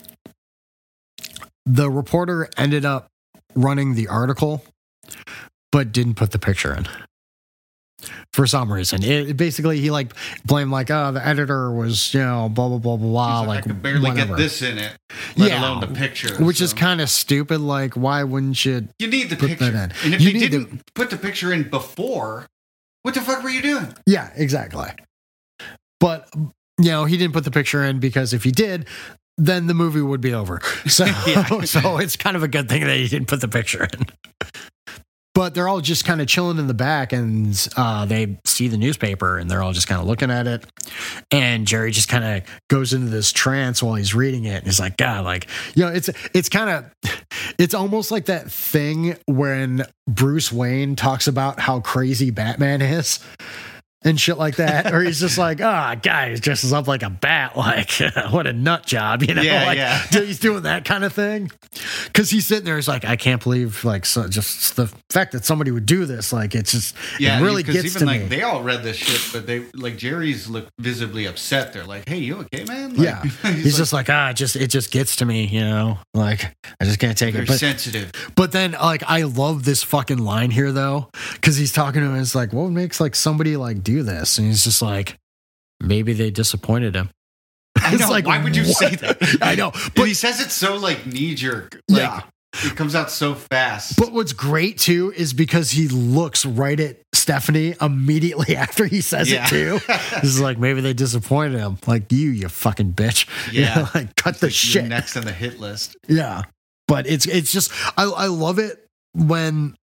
S5: the reporter ended up running the article, but didn't put the picture in for some reason. It basically he like blamed like, oh, the editor was, you know, blah blah blah blah blah.
S6: Like I could barely get this in it, let alone the picture,
S5: which is kind of stupid. Like, why wouldn't you?
S6: You need the picture, and if you didn't put the picture in before, what the fuck were you doing?
S5: Yeah, exactly. But you know, he didn't put the picture in because if he did, then the movie would be over. So, so it's kind of a good thing that he didn't put the picture in. But they're all just kind of chilling in the back, and they see the newspaper, and they're all just kind of looking at it. And Jerry just kind of goes into this trance while he's reading it. And he's like, God, like, you know, it's almost like that thing when Bruce Wayne talks about how crazy Batman is. And shit like that, or he's just like, guy, he dresses up like a bat, like what a nut job, you know? He's doing that kind of thing. Because he's sitting there, he's like, I can't believe, like, so just the fact that somebody would do this, like, it's just, it really gets to me.
S6: They all read this shit, but they, like, Jerry's look visibly upset. They're like, hey, you okay, man? Like,
S5: he's just like, it just gets to me, you know? Like, I just can't take it.
S6: But sensitive.
S5: But then, like, I love this fucking line here, though, because he's talking to him, and it's like, what makes, like, somebody, like, do this? And he's just like, maybe they disappointed him.
S6: I know. Like, why would you say that?
S5: I know.
S6: But and he says it so like knee jerk. Like, it comes out so fast.
S5: But what's great too is because he looks right at Stephanie immediately after he says it too. He's like, maybe they disappointed him. Like you fucking bitch.
S6: Yeah.
S5: You know, like cut the shit.
S6: You're next on the hit list.
S5: Yeah. But it's just I love it when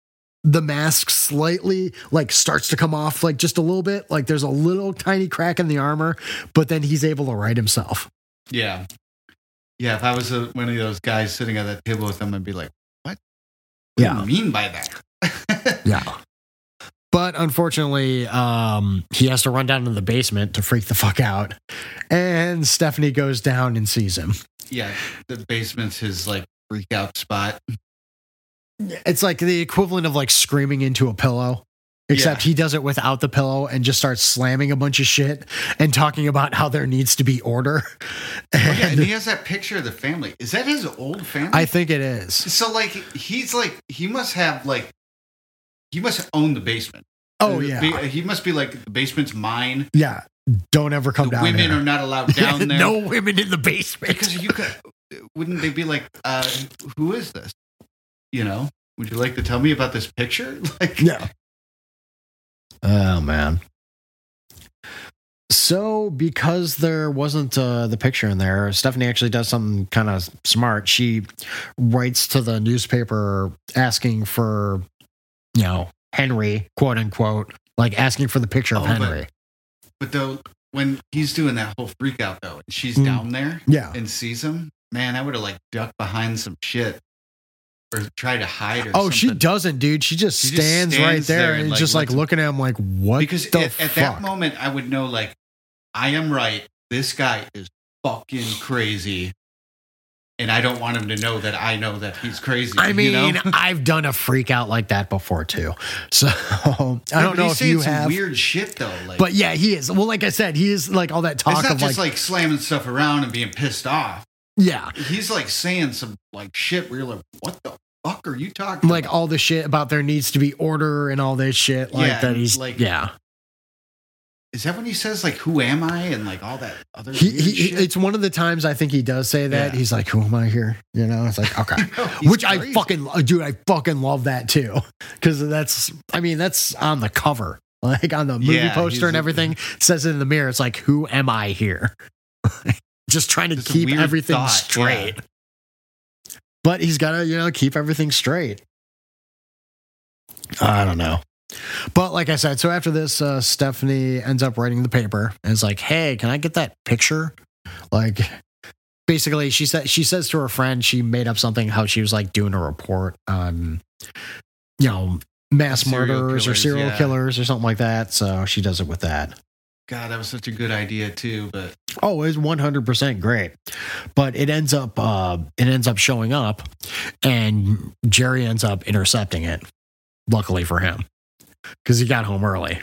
S5: the mask slightly like starts to come off like just a little bit. Like there's a little tiny crack in the armor, but then he's able to right himself.
S6: Yeah. Yeah, if I was one of those guys sitting at that table with him, I'd be like, what? What do you mean by that?
S5: Yeah. But unfortunately, he has to run down to the basement to freak the fuck out. And Stephanie goes down and sees him.
S6: Yeah, the basement's his like freak out spot.
S5: It's like the equivalent of like screaming into a pillow. Except he does it without the pillow and just starts slamming a bunch of shit and talking about how there needs to be order.
S6: And he has that picture of the family. Is that his old family?
S5: I think it is.
S6: So like he must own the basement.
S5: Oh yeah.
S6: He must be like the basement's mine.
S5: Yeah. Don't ever come down
S6: women
S5: there.
S6: are not allowed down there.
S5: No women in the basement.
S6: Because wouldn't they be like, who is this? You know? Would you like to tell me about this picture? Like
S5: yeah. Oh, man. So, because there wasn't the picture in there, Stephanie actually does something kind of smart. She writes to the newspaper asking for, Henry, quote unquote, like asking for the picture of Henry.
S6: But though, when he's doing that whole freak out, though, and she's down there and sees him, man, I would have like ducked behind some shit. Or try to hide or something.
S5: She doesn't, dude. She just stands right there and
S6: like,
S5: just like looking at him like, what
S6: because
S5: the
S6: at
S5: fuck?
S6: that moment, I would know, like, I am right. This guy is fucking crazy. And I don't want him to know that I know that he's crazy.
S5: I mean, I've done a freak out like that before, too. So, I don't know if you have.
S6: Some weird shit, though. Like,
S5: but yeah, he is. Well, like I said, he is like all that talk
S6: it's not
S5: of
S6: just like slamming stuff around and being pissed off.
S5: Yeah.
S6: He's like saying some like shit where you're like, what the fuck are you talking
S5: like
S6: about?
S5: All the shit about there needs to be order and all this shit like that. He's like,
S6: is that when he says like, who am I? And like all that other shit?
S5: It's one of the times I think he does say that. He's like, who am I here? It's like, okay. Which crazy. I fucking love that too. Cause that's on the cover, like on the movie poster and everything. It says it in the mirror. It's like, who am I here? Just trying to keep everything straight. Yeah. But he's got to, keep everything straight. I don't know. But like I said, so after this, Stephanie ends up writing the paper and is like, hey, can I get that picture? Like, basically, she says to her friend, she made up something, how she was like doing a report on, mass murderers or serial killers or something like that. So she does it with that.
S6: God, that was such a good idea too, but
S5: it was 100% great. But it ends up showing up, and Jerry ends up intercepting it. Luckily for him, because he got home early.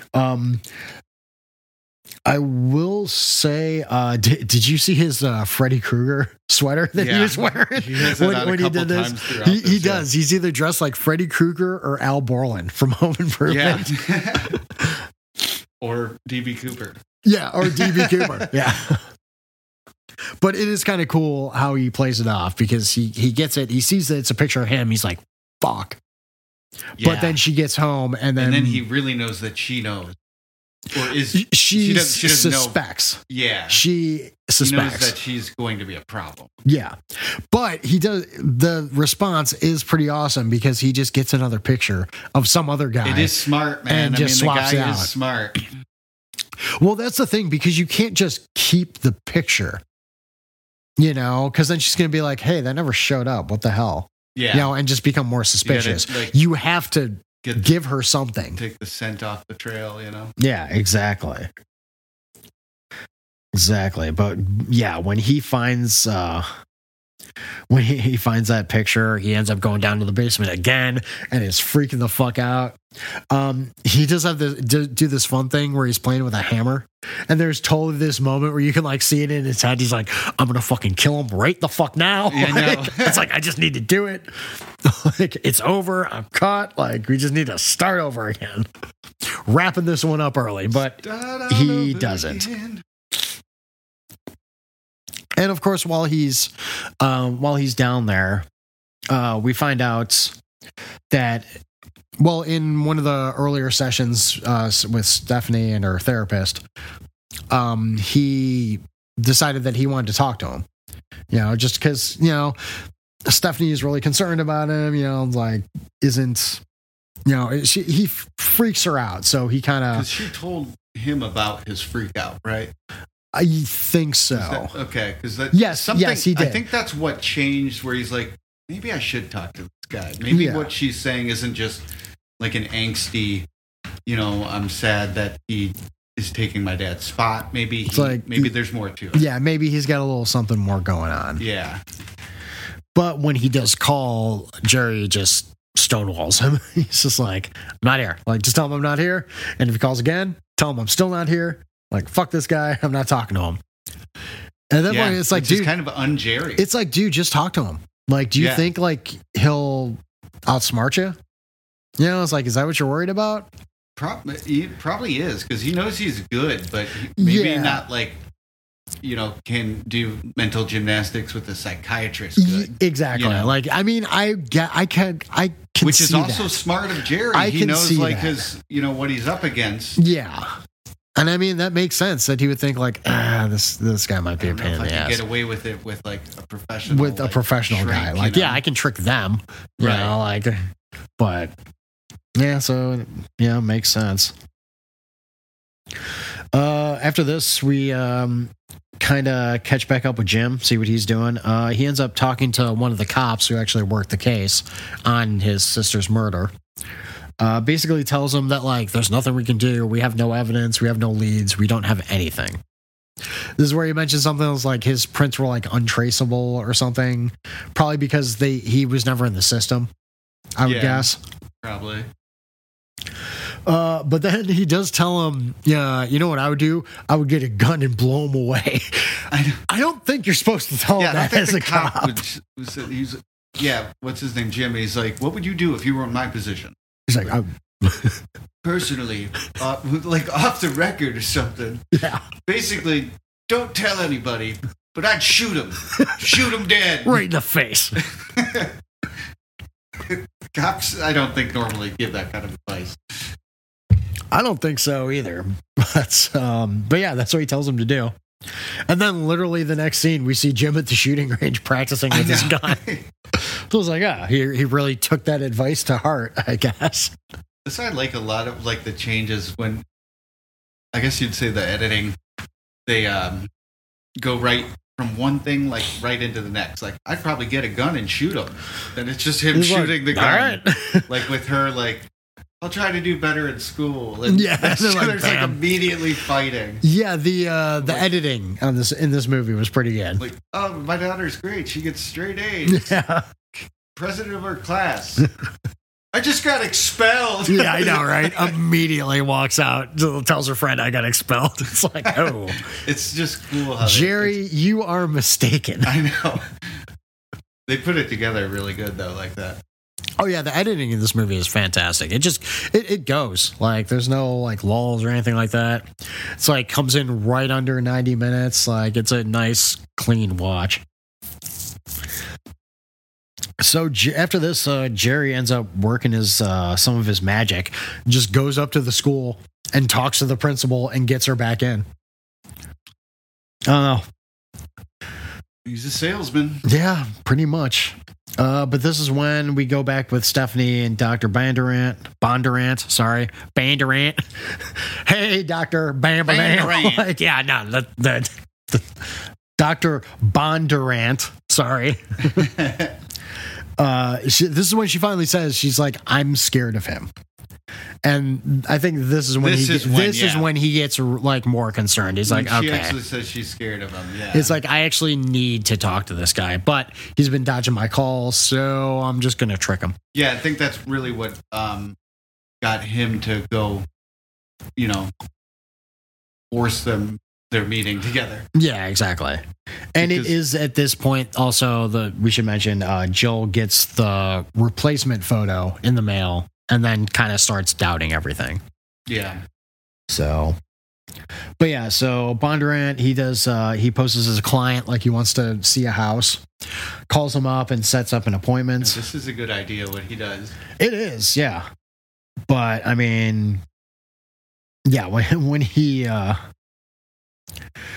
S5: I will say, did you see his Freddy Krueger sweater that he was wearing when he did this? He does. He's either dressed like Freddy Krueger or Al Borland from Home Improvement.
S6: Yeah. Or DB Cooper.
S5: Yeah, or DB Cooper. Yeah. But it is kind of cool how he plays it off, because he gets it. He sees that it's a picture of him. He's like, fuck. Yeah. But then she gets home and then
S6: he really knows that she knows. Or
S5: she suspects.
S6: Know. Yeah.
S5: She suspects.
S6: He knows that she's going to be a problem.
S5: Yeah. But the response is pretty awesome, because he just gets another picture of some other guy.
S6: It is smart, man.
S5: And just swaps
S6: the guy
S5: it out.
S6: Is smart.
S5: Well, that's the thing, because you can't just keep the picture, because then she's going to be like, hey, that never showed up. What the hell?
S6: Yeah.
S5: And just become more suspicious. You have to give her something.
S6: Take the scent off the trail,
S5: Yeah, exactly. Exactly. But yeah, when he finds he finds that picture, he ends up going down to the basement again and is freaking the fuck out. He does have to do this fun thing where he's playing with a hammer, and there's totally this moment where you can like see it in his head. He's like, I'm gonna fucking kill him right the fuck now.
S6: Yeah,
S5: it's like, I just need to do it. Like, it's over. I'm caught. Like, we just need to start over again. Wrapping this one up early, but he doesn't. And of course, while he's down there, we find out that, well, in one of the earlier sessions with Stephanie and her therapist, he decided that he wanted to talk to him. Just because Stephanie is really concerned about him. Like isn't he freaks her out. So he kind
S6: Because
S5: of,
S6: she told him about his freak out, right?
S5: I think so.
S6: Okay, because
S5: Yes, he did.
S6: I think that's what changed. Where he's like, maybe I should talk to this guy. Maybe what she's saying isn't just like an angsty, I'm sad that he is taking my dad's spot. Maybe maybe there's more to it.
S5: Yeah, maybe he's got a little something more going on.
S6: Yeah.
S5: But when he does call, Jerry just stonewalls him. He's just like, I'm not here. Like, just tell him I'm not here. And if he calls again, tell him I'm still not here. Like, fuck this guy. I'm not talking to him. And then it's like, dude,
S6: kind of un-Jerry.
S5: It's like, dude, just talk to him. Like, do you think like he'll outsmart you? It's like, is that what you're worried about?
S6: He probably is, because he knows he's good, but maybe not like, can do mental gymnastics with a psychiatrist good.
S5: Exactly. Like, I mean, I can
S6: which
S5: see
S6: is also
S5: that.
S6: smart of Jerry.
S5: I
S6: He
S5: can
S6: knows
S5: see
S6: like
S5: that.
S6: his, what he's up against.
S5: Yeah. And I mean, that makes sense that he would think like, this guy might be a pain in the
S6: I
S5: ass.
S6: can get away with it with like a professional.
S5: With a professional guy.
S6: shrink,
S5: Like, I can trick them.
S6: Right.
S5: But yeah, so yeah, makes sense. After this, we kind of catch back up with Jim, see what he's doing. He ends up talking to one of the cops who actually worked the case on his sister's murder. Basically tells him that, like, there's nothing we can do. We have no evidence. We have no leads. We don't have anything. This is where he mentions something else like his prints were, like, untraceable or something. Probably because he was never in the system, I would guess.
S6: Probably.
S5: But then he does tell him, you know what I would do? I would get a gun and blow him away. I don't think you're supposed to tell him that as a cop.
S6: What's his name? Jim. He's like, what would you do if you were in my position?
S5: He's like,
S6: personally, like off the record or something.
S5: Yeah.
S6: Basically, don't tell anybody, but I'd shoot him. Shoot him dead.
S5: Right in the face.
S6: Cops, I don't think normally give that kind of advice.
S5: I don't think so either. But yeah, that's what he tells him to do. And then literally the next scene, we see Jim at the shooting range practicing with his gun. So I was like, he really took that advice to heart, I guess.
S6: This I like a lot of like the changes when, I guess you'd say the editing, they go right from one thing like right into the next. Like I'd probably get a gun and shoot him. Then it's just him shooting the gun. Right. Like with her, like, I'll try to do better in school. And there's like immediately fighting.
S5: Yeah, the editing on in this movie was pretty good.
S6: Like, oh, my daughter's great. She gets straight A's.
S5: Yeah.
S6: President of her class. I just got expelled.
S5: Yeah, I know, right? Immediately walks out, tells her friend, I got expelled. It's like, oh.
S6: It's just cool how
S5: Jerry, you are mistaken.
S6: I know. They put it together really good, though, like that.
S5: Oh, yeah, the editing in this movie is fantastic. It just, it goes. Like, there's no, like, lulls or anything like that. It's like, comes in right under 90 minutes. Like, it's a nice, clean watch. So after this, Jerry ends up working some of his magic, just goes up to the school and talks to the principal and gets her back in. I don't know.
S6: He's a salesman.
S5: Yeah, pretty much. But this is when we go back with Stephanie and Dr. Bondurant. Hey, Dr. Bondurant. Like, yeah, no, the Dr. Bondurant. Sorry. This is when she finally says, she's like, I'm scared of him. And I think this is when he gets like more concerned. He's like, okay.
S6: She actually says she's scared of him. Yeah.
S5: It's like, I actually need to talk to this guy, but he's been dodging my calls, so I'm just going to trick him.
S6: Yeah, I think that's really what got him to go, force their meeting together.
S5: Yeah, exactly. And it is at this point also we should mention Jill gets the replacement photo in the mail and then kind of starts doubting everything.
S6: Yeah.
S5: So, but yeah, so Bondurant, he poses as a client, like he wants to see a house, calls him up and sets up an appointment.
S6: This is a good idea what he does.
S5: It is, yeah. But I mean, yeah, when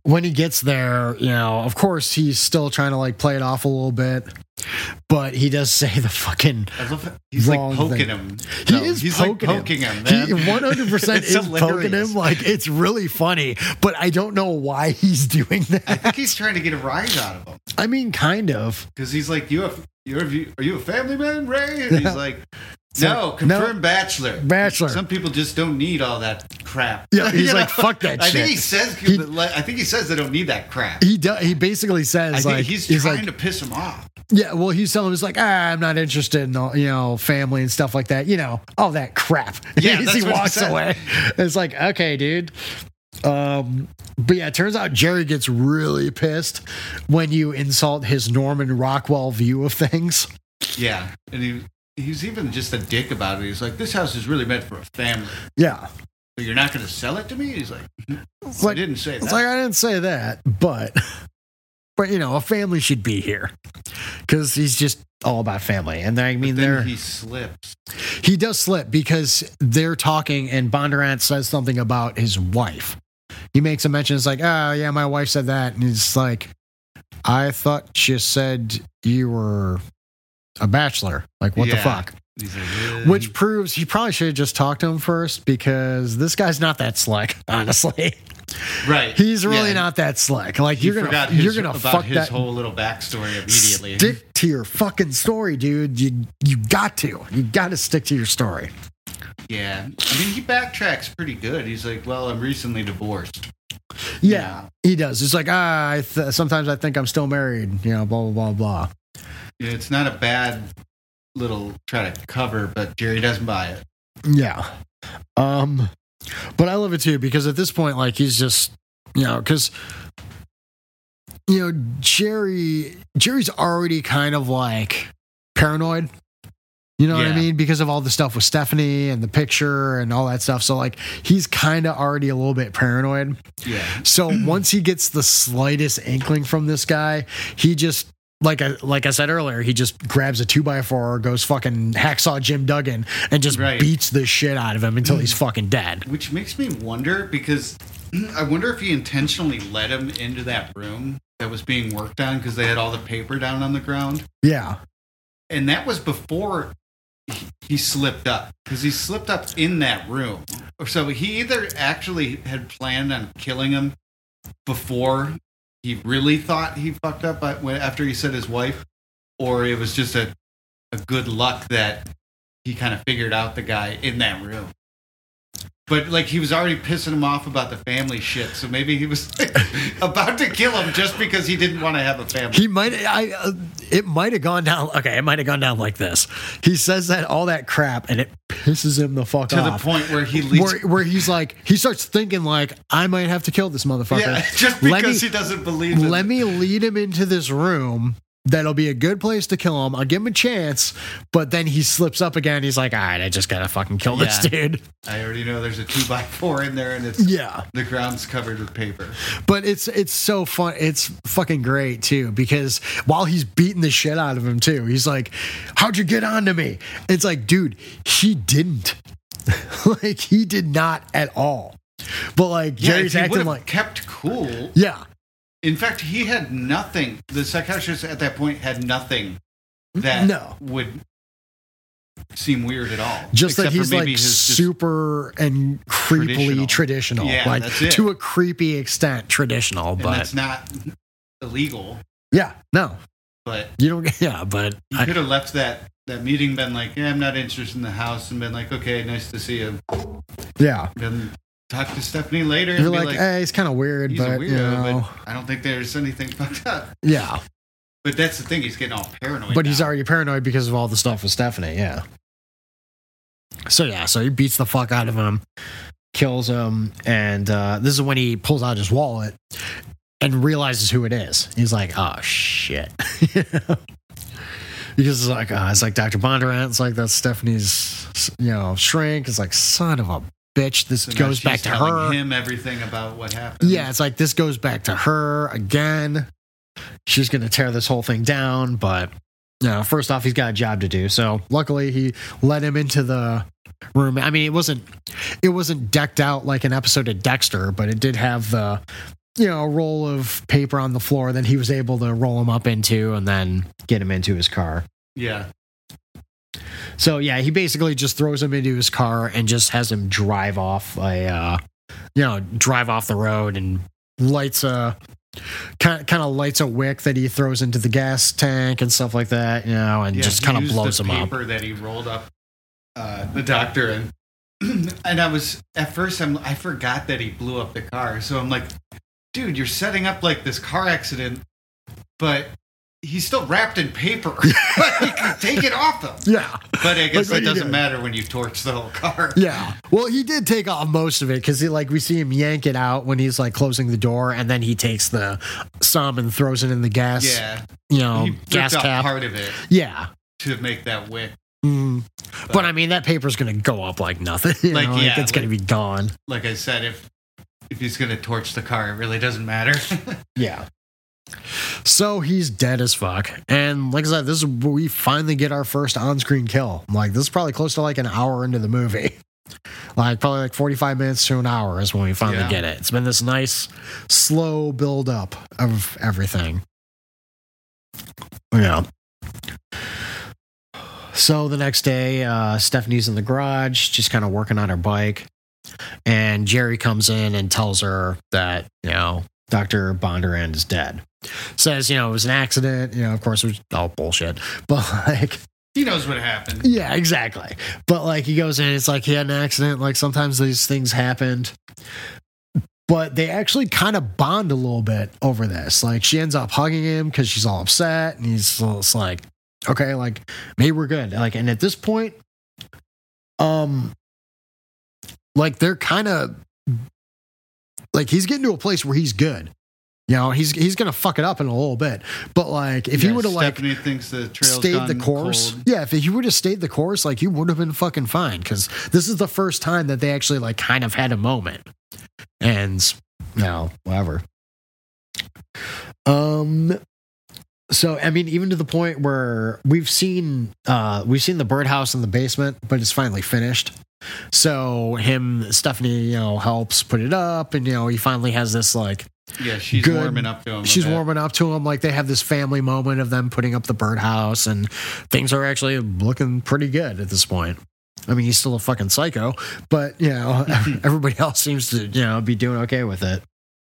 S5: when he gets there, of course he's still trying to like play it off a little bit, but he does say the fucking
S6: I love it. He's
S5: wrong
S6: like poking
S5: thing.
S6: him.
S5: He's
S6: poking
S5: him.
S6: man.
S5: He 100%
S6: It's
S5: is poking
S6: hilarious.
S5: him. Like, it's really funny, but I don't know why he's doing that.
S6: I think he's trying to get a rise out of him
S5: I mean, kind of.
S6: because he's like, are you a family man, Ray? And he's like, no, confirmed bachelor.
S5: Bachelor.
S6: Some people just don't need all that crap.
S5: Yeah, he's
S6: You
S5: like,
S6: know?
S5: fuck that
S6: I
S5: shit.
S6: think he says they don't need that crap.
S5: He basically says,
S6: I think
S5: like,
S6: he's
S5: like,
S6: trying to piss him off.
S5: yeah, well, he's telling him, he's like, I'm not interested in, family and stuff like that, all that crap.
S6: Yeah,
S5: As
S6: that's
S5: he
S6: what he
S5: walks
S6: said.
S5: away. It's like, okay, dude. But yeah, it turns out Jerry gets really pissed when you insult his Norman Rockwell view of things.
S6: Yeah, and he's even just a dick about it. He's like, this house is really meant for a family.
S5: Yeah.
S6: But you're not going to sell it to me? He's like,
S5: It's
S6: I
S5: like,
S6: didn't say
S5: it's
S6: that.
S5: like, I didn't say that, but a family should be here because he's just all about family. And I mean,
S6: then he slips.
S5: he does slip because they're talking and Bondurant says something about his wife. He makes a mention. It's like, oh yeah, my wife said that. And he's like, I thought you said you were a bachelor. Like, what the
S6: Yeah.
S5: fuck?
S6: He's like,
S5: Which proves he probably should have just talked to him first because this guy's not that slick, honestly.
S6: right.
S5: He's really
S6: Yeah.
S5: not that slick. Like,
S6: He
S5: you're gonna
S6: about
S5: fuck
S6: his
S5: that
S6: whole little backstory immediately.
S5: Stick to your fucking story, dude. You got to stick to your story.
S6: Yeah. I mean, he backtracks pretty good. He's like, well, I'm recently divorced.
S5: Yeah, he does. It's like, sometimes I think I'm still married, blah, blah, blah, blah.
S6: Yeah, it's not a bad little try to cover, but Jerry doesn't buy it.
S5: Yeah. But I love it too, because at this point, like, he's just, because, Jerry's already kind of like paranoid. You know what I
S6: Yeah.
S5: mean? Because of all the stuff with Stephanie and the picture and all that stuff. So, like, he's kind of already a little bit paranoid.
S6: Yeah.
S5: So once he gets the slightest inkling from this guy, he just, like I said earlier, he just grabs a 2x4, goes fucking hacksaw Jim Duggan, and just
S6: Right.
S5: beats the shit out of him until he's fucking dead.
S6: Which makes me wonder, because I wonder if he intentionally let him into that room that was being worked on because they had all the paper down on the ground.
S5: Yeah.
S6: And that was before he slipped up, because he slipped up in that room. So he either actually had planned on killing him before he really thought he fucked up after he said his wife, or it was just a good luck that he kind of figured out the guy in that room. But like, he was already pissing him off about the family shit, so maybe he was about to kill him just because he didn't want to have a family.
S5: He might. It might have gone down. Okay, it might have gone down like this. He says all that crap, and it pisses him the fuck
S6: To
S5: off.
S6: the point where he leaves.
S5: Where he's like, he starts thinking like, I might have to kill this motherfucker.
S6: Yeah, just because he doesn't believe it.
S5: Let me lead him into this room. That'll be a good place to kill him. I'll give him a chance, but then he slips up again. He's like, all right, I just gotta fucking kill this dude.
S6: I already know there's a 2x4 in there, and it's the ground's covered with paper.
S5: But it's so fun. It's fucking great too, because while he's beating the shit out of him too, he's like, how'd you get onto me? It's like, dude, he didn't. Like, he did not at all. But like, Jerry's
S6: he
S5: acting
S6: would've
S5: like,
S6: kept cool.
S5: yeah.
S6: In fact, he had nothing. The psychiatrist at that point had nothing that would seem weird at all.
S5: Just that
S6: Except for
S5: he's
S6: maybe
S5: like
S6: his just
S5: super and creepily traditional.
S6: Yeah,
S5: like
S6: that's it.
S5: to a creepy extent traditional,
S6: and
S5: but
S6: that's not illegal.
S5: yeah, no.
S6: But
S5: you don't. Yeah, but
S6: he could have left that meeting, been like, yeah, I'm not interested in the house, and been like, okay, nice to see you.
S5: Yeah.
S6: Then talk to Stephanie later.
S5: You're
S6: and be
S5: like, hey, it's kind of weird,
S6: he's
S5: but
S6: a weirdo,
S5: you know.
S6: but I don't think there's anything fucked up.
S5: Yeah.
S6: But that's the thing, he's getting all paranoid.
S5: But he's
S6: now.
S5: already paranoid because of all the stuff with Stephanie, yeah. So he beats the fuck out of him, kills him, and this is when he pulls out his wallet and realizes who it is. He's like, oh shit. Because it's like Dr. Bondurant, it's like that's Stephanie's shrink. It's like, son of a bitch. This
S6: So now
S5: goes
S6: she's
S5: back to
S6: telling
S5: her.
S6: him everything about what happened.
S5: Yeah, it's like this goes back to her again. She's gonna tear this whole thing down, but first off, he's got a job to do. So luckily, he let him into the room. I mean, it wasn't decked out like an episode of Dexter, but it did have the a roll of paper on the floor that he was able to roll him up into and then get him into his car.
S6: Yeah.
S5: So yeah, he basically just throws him into his car and just has him drive off drive off the road and lights kind of lights a wick that he throws into the gas tank and stuff like that, and just kind of blows him up.
S6: Paper that he rolled up the doctor and I was at first I forgot that he blew up the car, so I'm like, dude, you're setting up like this car accident, but he's still wrapped in paper. Take it off him.
S5: Yeah,
S6: but I guess it doesn't matter when you torch the whole car.
S5: Yeah, well, he did take off most of it because we see him yank it out when he's like closing the door, and then he takes some and throws it in the gas.
S6: Yeah,
S5: he gas cap.
S6: Part of it.
S5: Yeah,
S6: to make that wick.
S5: But I mean, that paper's going to go up like nothing. It's going to be gone.
S6: Like I said, if he's going to torch the car, it really doesn't matter.
S5: Yeah. So he's dead as fuck. And like I said, this is where we finally get our first on-screen kill. Like, this is probably close to like an hour into the movie. Probably like 45 minutes to an hour is when we finally get it. It's been this nice, slow build up of everything. Yeah. So the next day, Stephanie's in the garage, just kind of working on her bike. And Jerry comes in and tells her that, Dr. Bondurant is dead. Says, it was an accident. Of course, it was all bullshit. But,
S6: he knows what happened.
S5: Yeah, exactly. But, he goes in, it's like he had an accident. Like, sometimes these things happened. But they actually kind of bond a little bit over this. Like, she ends up hugging him because she's all upset. And he's like, okay, maybe we're good. And at this point, they're kind of he's getting to a place where he's good. He's gonna fuck it up in a little bit. But if he would have
S6: Stephanie thinks the trail's
S5: stayed the course,
S6: cold.
S5: if he would have stayed the course, he would have been fucking fine. Because this is the first time that they actually kind of had a moment. And whatever. So, I mean, even to the point where we've seen the birdhouse in the basement, but it's finally finished. So Stephanie, helps put it up, and he finally has this
S6: she's warming up to him.
S5: She's warming up to him. They have this family moment of them putting up the birdhouse, and things are actually looking pretty good at this point. I mean, he's still a fucking psycho, but everybody else seems to be doing okay with it.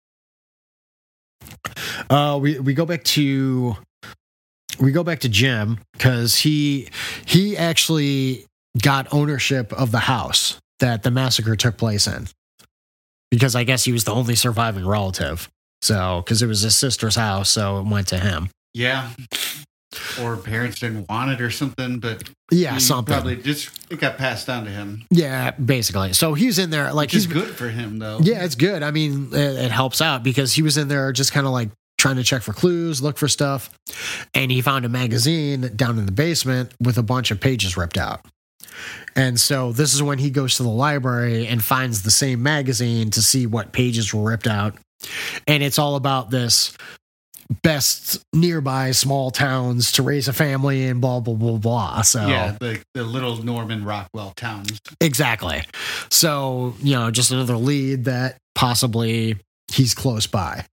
S5: We go back to Jim because he actually got ownership of the house that the massacre took place in, because I guess he was the only surviving relative. So, because it was his sister's house, so it went to him.
S6: Yeah. Or parents didn't want it or something, but
S5: something.
S6: Probably it got passed down to him.
S5: Yeah, basically. So he's in there
S6: he's good for him though.
S5: Yeah, it's good. I mean, it helps out because he was in there just kind of trying to check for clues, look for stuff, and he found a magazine down in the basement with a bunch of pages ripped out. And so this is when he goes to the library and finds the same magazine to see what pages were ripped out. And it's all about this best nearby small towns to raise a family and blah, blah, blah, blah. So
S6: yeah, the little Norman Rockwell towns.
S5: Exactly. So, just another lead that possibly he's close by.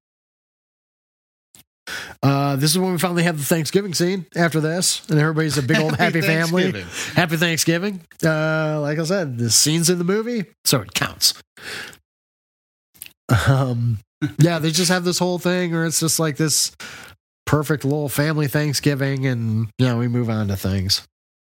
S5: This is when we finally have the Thanksgiving scene after this, and everybody's a big old happy family. Happy Thanksgiving. Like I said, the scene's in the movie, so it counts. They just have this whole thing where it's just this perfect little family Thanksgiving, and we move on to things.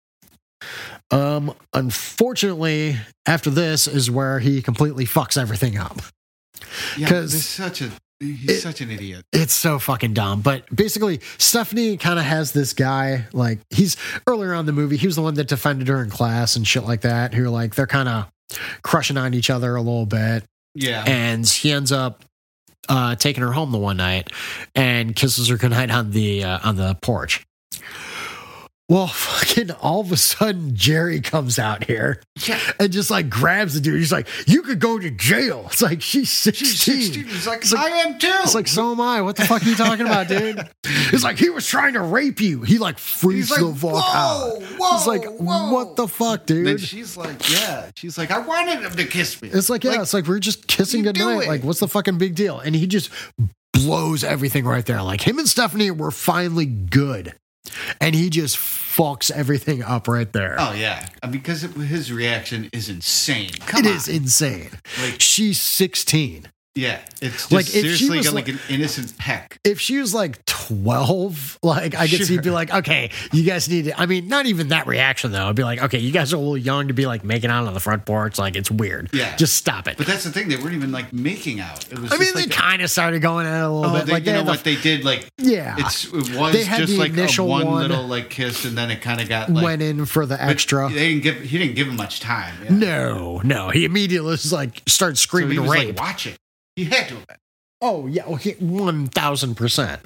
S5: Unfortunately, after this is where he completely fucks everything up.
S6: Yeah, he's such an idiot.
S5: It's so fucking dumb. But basically, Stephanie kind of has this guy, he's earlier on in the movie, he was the one that defended her in class and shit like that, who they're kind of crushing on each other a little bit.
S6: Yeah.
S5: And he ends up taking her home the one night and kisses her goodnight on the porch. Well, fucking all of a sudden, Jerry comes out here and just like grabs the dude. He's like, "You could go to jail." It's like, she's 16.
S6: He's like, I am too.
S5: It's like, so am I. What the fuck are you talking about, dude? It's like, he was trying to rape you. He like freaks
S6: He's like,
S5: the fuck out. It's like, what the fuck, dude?
S6: Then she's like, yeah. She's like, I wanted him to kiss me.
S5: It's like, yeah, it's like, we're just kissing
S6: you do
S5: goodnight.
S6: it.
S5: Like, what's the fucking big deal? And he just blows everything right there. Like, him and Stephanie were finally good. And he just fucks everything up right there.
S6: Oh, yeah. Because his reaction is insane.
S5: It is insane.
S6: Like,
S5: she's 16.
S6: yeah. It's just
S5: Like, if she
S6: seriously
S5: was
S6: got like an innocent peck.
S5: If she was like 12, like, I guess
S6: Sure.
S5: he'd be like, okay, you guys need to, I mean, not even that reaction though. I'd be like, okay, you guys are a little young to be like making out on the front porch. Like, it's weird.
S6: Yeah.
S5: Just stop it.
S6: But that's the thing. They weren't even like making out. It was
S5: I mean,
S6: just
S5: they
S6: like
S5: kind of started going at it a little bit. Like,
S6: you know
S5: had the-
S6: what they did? Like,
S5: Yeah.
S6: it was
S5: They had
S6: just
S5: the
S6: like
S5: initial
S6: one
S5: one.
S6: little like kiss, and then it kind of got like
S5: went in for the
S6: but
S5: extra.
S6: He didn't give him much time. Yeah.
S5: No. He immediately was like, started
S6: So
S5: screaming
S6: he was
S5: rape.
S6: like watching. He had to have been.
S5: Oh, yeah. Okay, 1000%.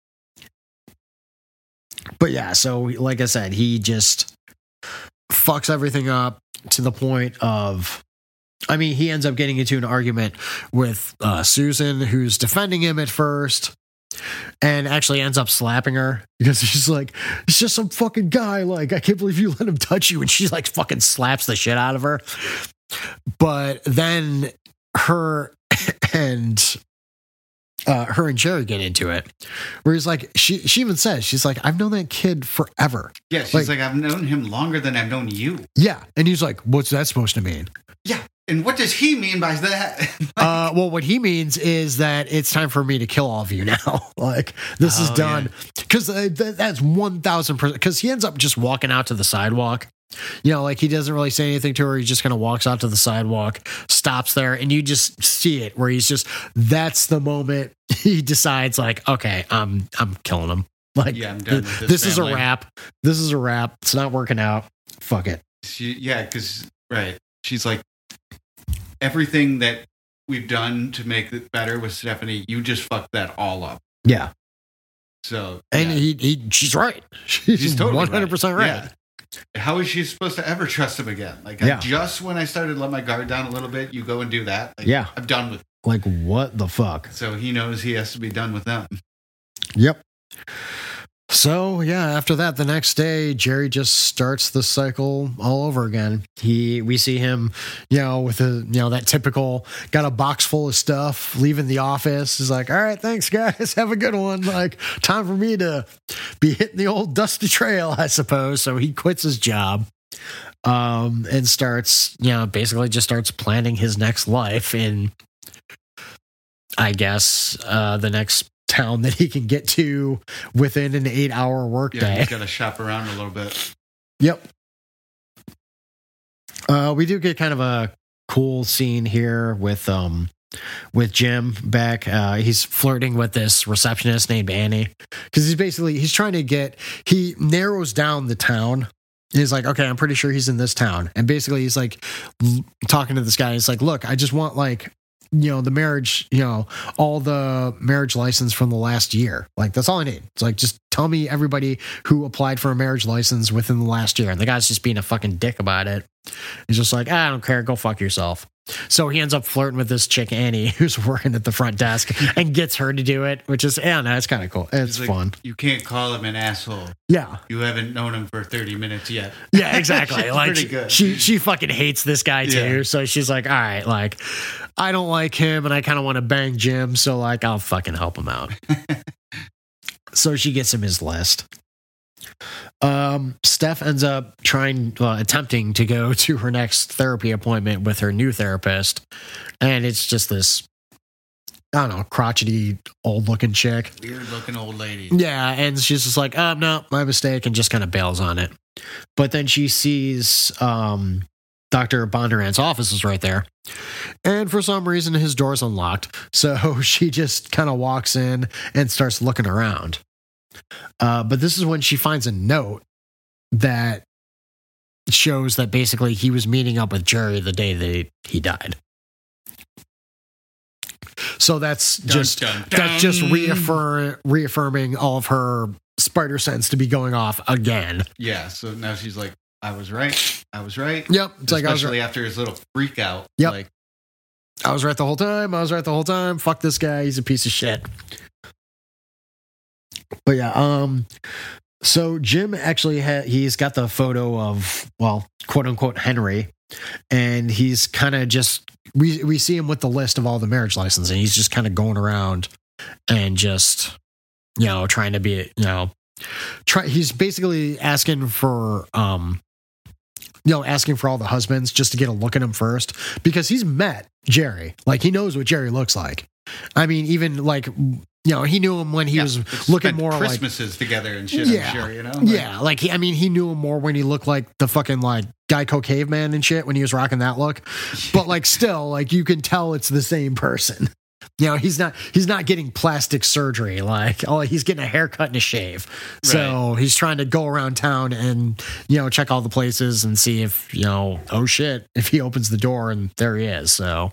S5: But yeah, so like I said, he just fucks everything up to the point of, I mean, he ends up getting into an argument with Susan, who's defending him at first, and actually ends up slapping her because she's like, it's just some fucking guy. Like, I can't believe you let him touch you. And she like fucking slaps the shit out of her. But then her and Jerry get into it, where he's like, she even says, she's like, I've known that kid forever.
S6: Yeah, she's like, I've known him longer than I've known you.
S5: Yeah. And he's like, what's that supposed to mean?
S6: Yeah. And what does he mean by that?
S5: Well, what he means is that it's time for me to kill all of you now. Like, this is done. Because that's 1000%. Because he ends up just walking out to the sidewalk. You know, like, he doesn't really say anything to her. He just kind of walks out to the sidewalk, stops there, and you just see it where he's just, that's the moment he decides, like, okay, I'm killing him. Like,
S6: Yeah, I'm done with
S5: this
S6: this
S5: is a
S6: family.
S5: wrap. This is a wrap. It's not working out. Fuck it.
S6: Because right, she's like, everything that we've done to make it better with Stephanie, you just fucked that all up.
S5: Yeah.
S6: So,
S5: And
S6: yeah.
S5: she's right. She's
S6: totally
S5: 100% right.
S6: Yeah. How is she supposed to ever trust him again? Like,
S5: Yeah.
S6: just when I started to let my guard down a little bit, you go and do that. Like,
S5: Yeah.
S6: I'm done with it.
S5: Like, what the fuck?
S6: So he knows he has to be done with them.
S5: Yep. So, yeah, after that, the next day, Jerry just starts the cycle all over again. We see him, with that typical, got a box full of stuff, leaving the office. He's like, all right, thanks, guys. Have a good one. Like, time for me to be hitting the old dusty trail, I suppose. So he quits his job and starts, basically just starts planning his next life in, I guess, the next town that he can get to within an 8-hour workday.
S6: Yeah, he's got to shop around a little bit.
S5: Yep. We do get kind of a cool scene here with Jim back. He's flirting with this receptionist named Annie because he narrows down the town. He's like, okay, I'm pretty sure he's in this town. And basically he's like talking to this guy. He's like, look, I just want like, the marriage, all the marriage license from the last year. Like, that's all I need. It's like, just tell me everybody who applied for a marriage license within the last year. And the guy's just being a fucking dick about it. He's just like, I don't care. Go fuck yourself. So he ends up flirting with this chick, Annie, who's working at the front desk and gets her to do it, which is, it's kind of cool. It's
S6: He's like,
S5: fun.
S6: You can't call him an asshole.
S5: Yeah.
S6: You haven't known him for 30 minutes yet.
S5: Yeah, exactly.
S6: She's
S5: Like,
S6: pretty good.
S5: she fucking hates this guy too.
S6: Yeah.
S5: So she's like, all right, like, I don't like him and I kind of want to bang Jim. So like, I'll fucking help him out. So she gets him his list. Steph ends up attempting to go to her next therapy appointment with her new therapist. And it's just this, I don't know, crotchety old looking chick.
S6: Weird looking old lady.
S5: Yeah. And she's just like, no, my mistake, and just kind of bails on it. But then she sees, Dr. Bondurant's office is right there. And for some reason, his door's unlocked. So she just kind of walks in and starts looking around. But this is when she finds a note that shows that basically he was meeting up with Jerry the day that he died. So that's just reaffirming all of her spider sense to be going off again.
S6: Yeah, so now she's like, I was right.
S5: Yep. It's like,
S6: especially after his little freak out.
S5: Yep.
S6: Like,
S5: I was right the whole time. Fuck this guy. He's a piece of shit. But yeah, so Jim actually he's got the photo of, well, quote unquote Henry, and he's kind of just, we see him with the list of all the marriage licenses, and he's just kind of going around and just, you know, trying to be, you know, he's basically asking for, asking for all the husbands just to get a look at him first, because he's met Jerry. Like, he knows what Jerry looks like. I mean, even like, you know, he knew him when he was looking more
S6: Christmases
S5: like
S6: together and shit.
S5: Yeah,
S6: I'm sure, you know.
S5: Like, he knew him more when he looked like the fucking like Geico caveman and shit when he was rocking that look. But like, still, like, you can tell it's the same person. You know, he's not getting plastic surgery. Like, he's getting a haircut and a shave. Right. So he's trying to go around town and, you know, check all the places and see if, you know, oh shit, if he opens the door and there he is. So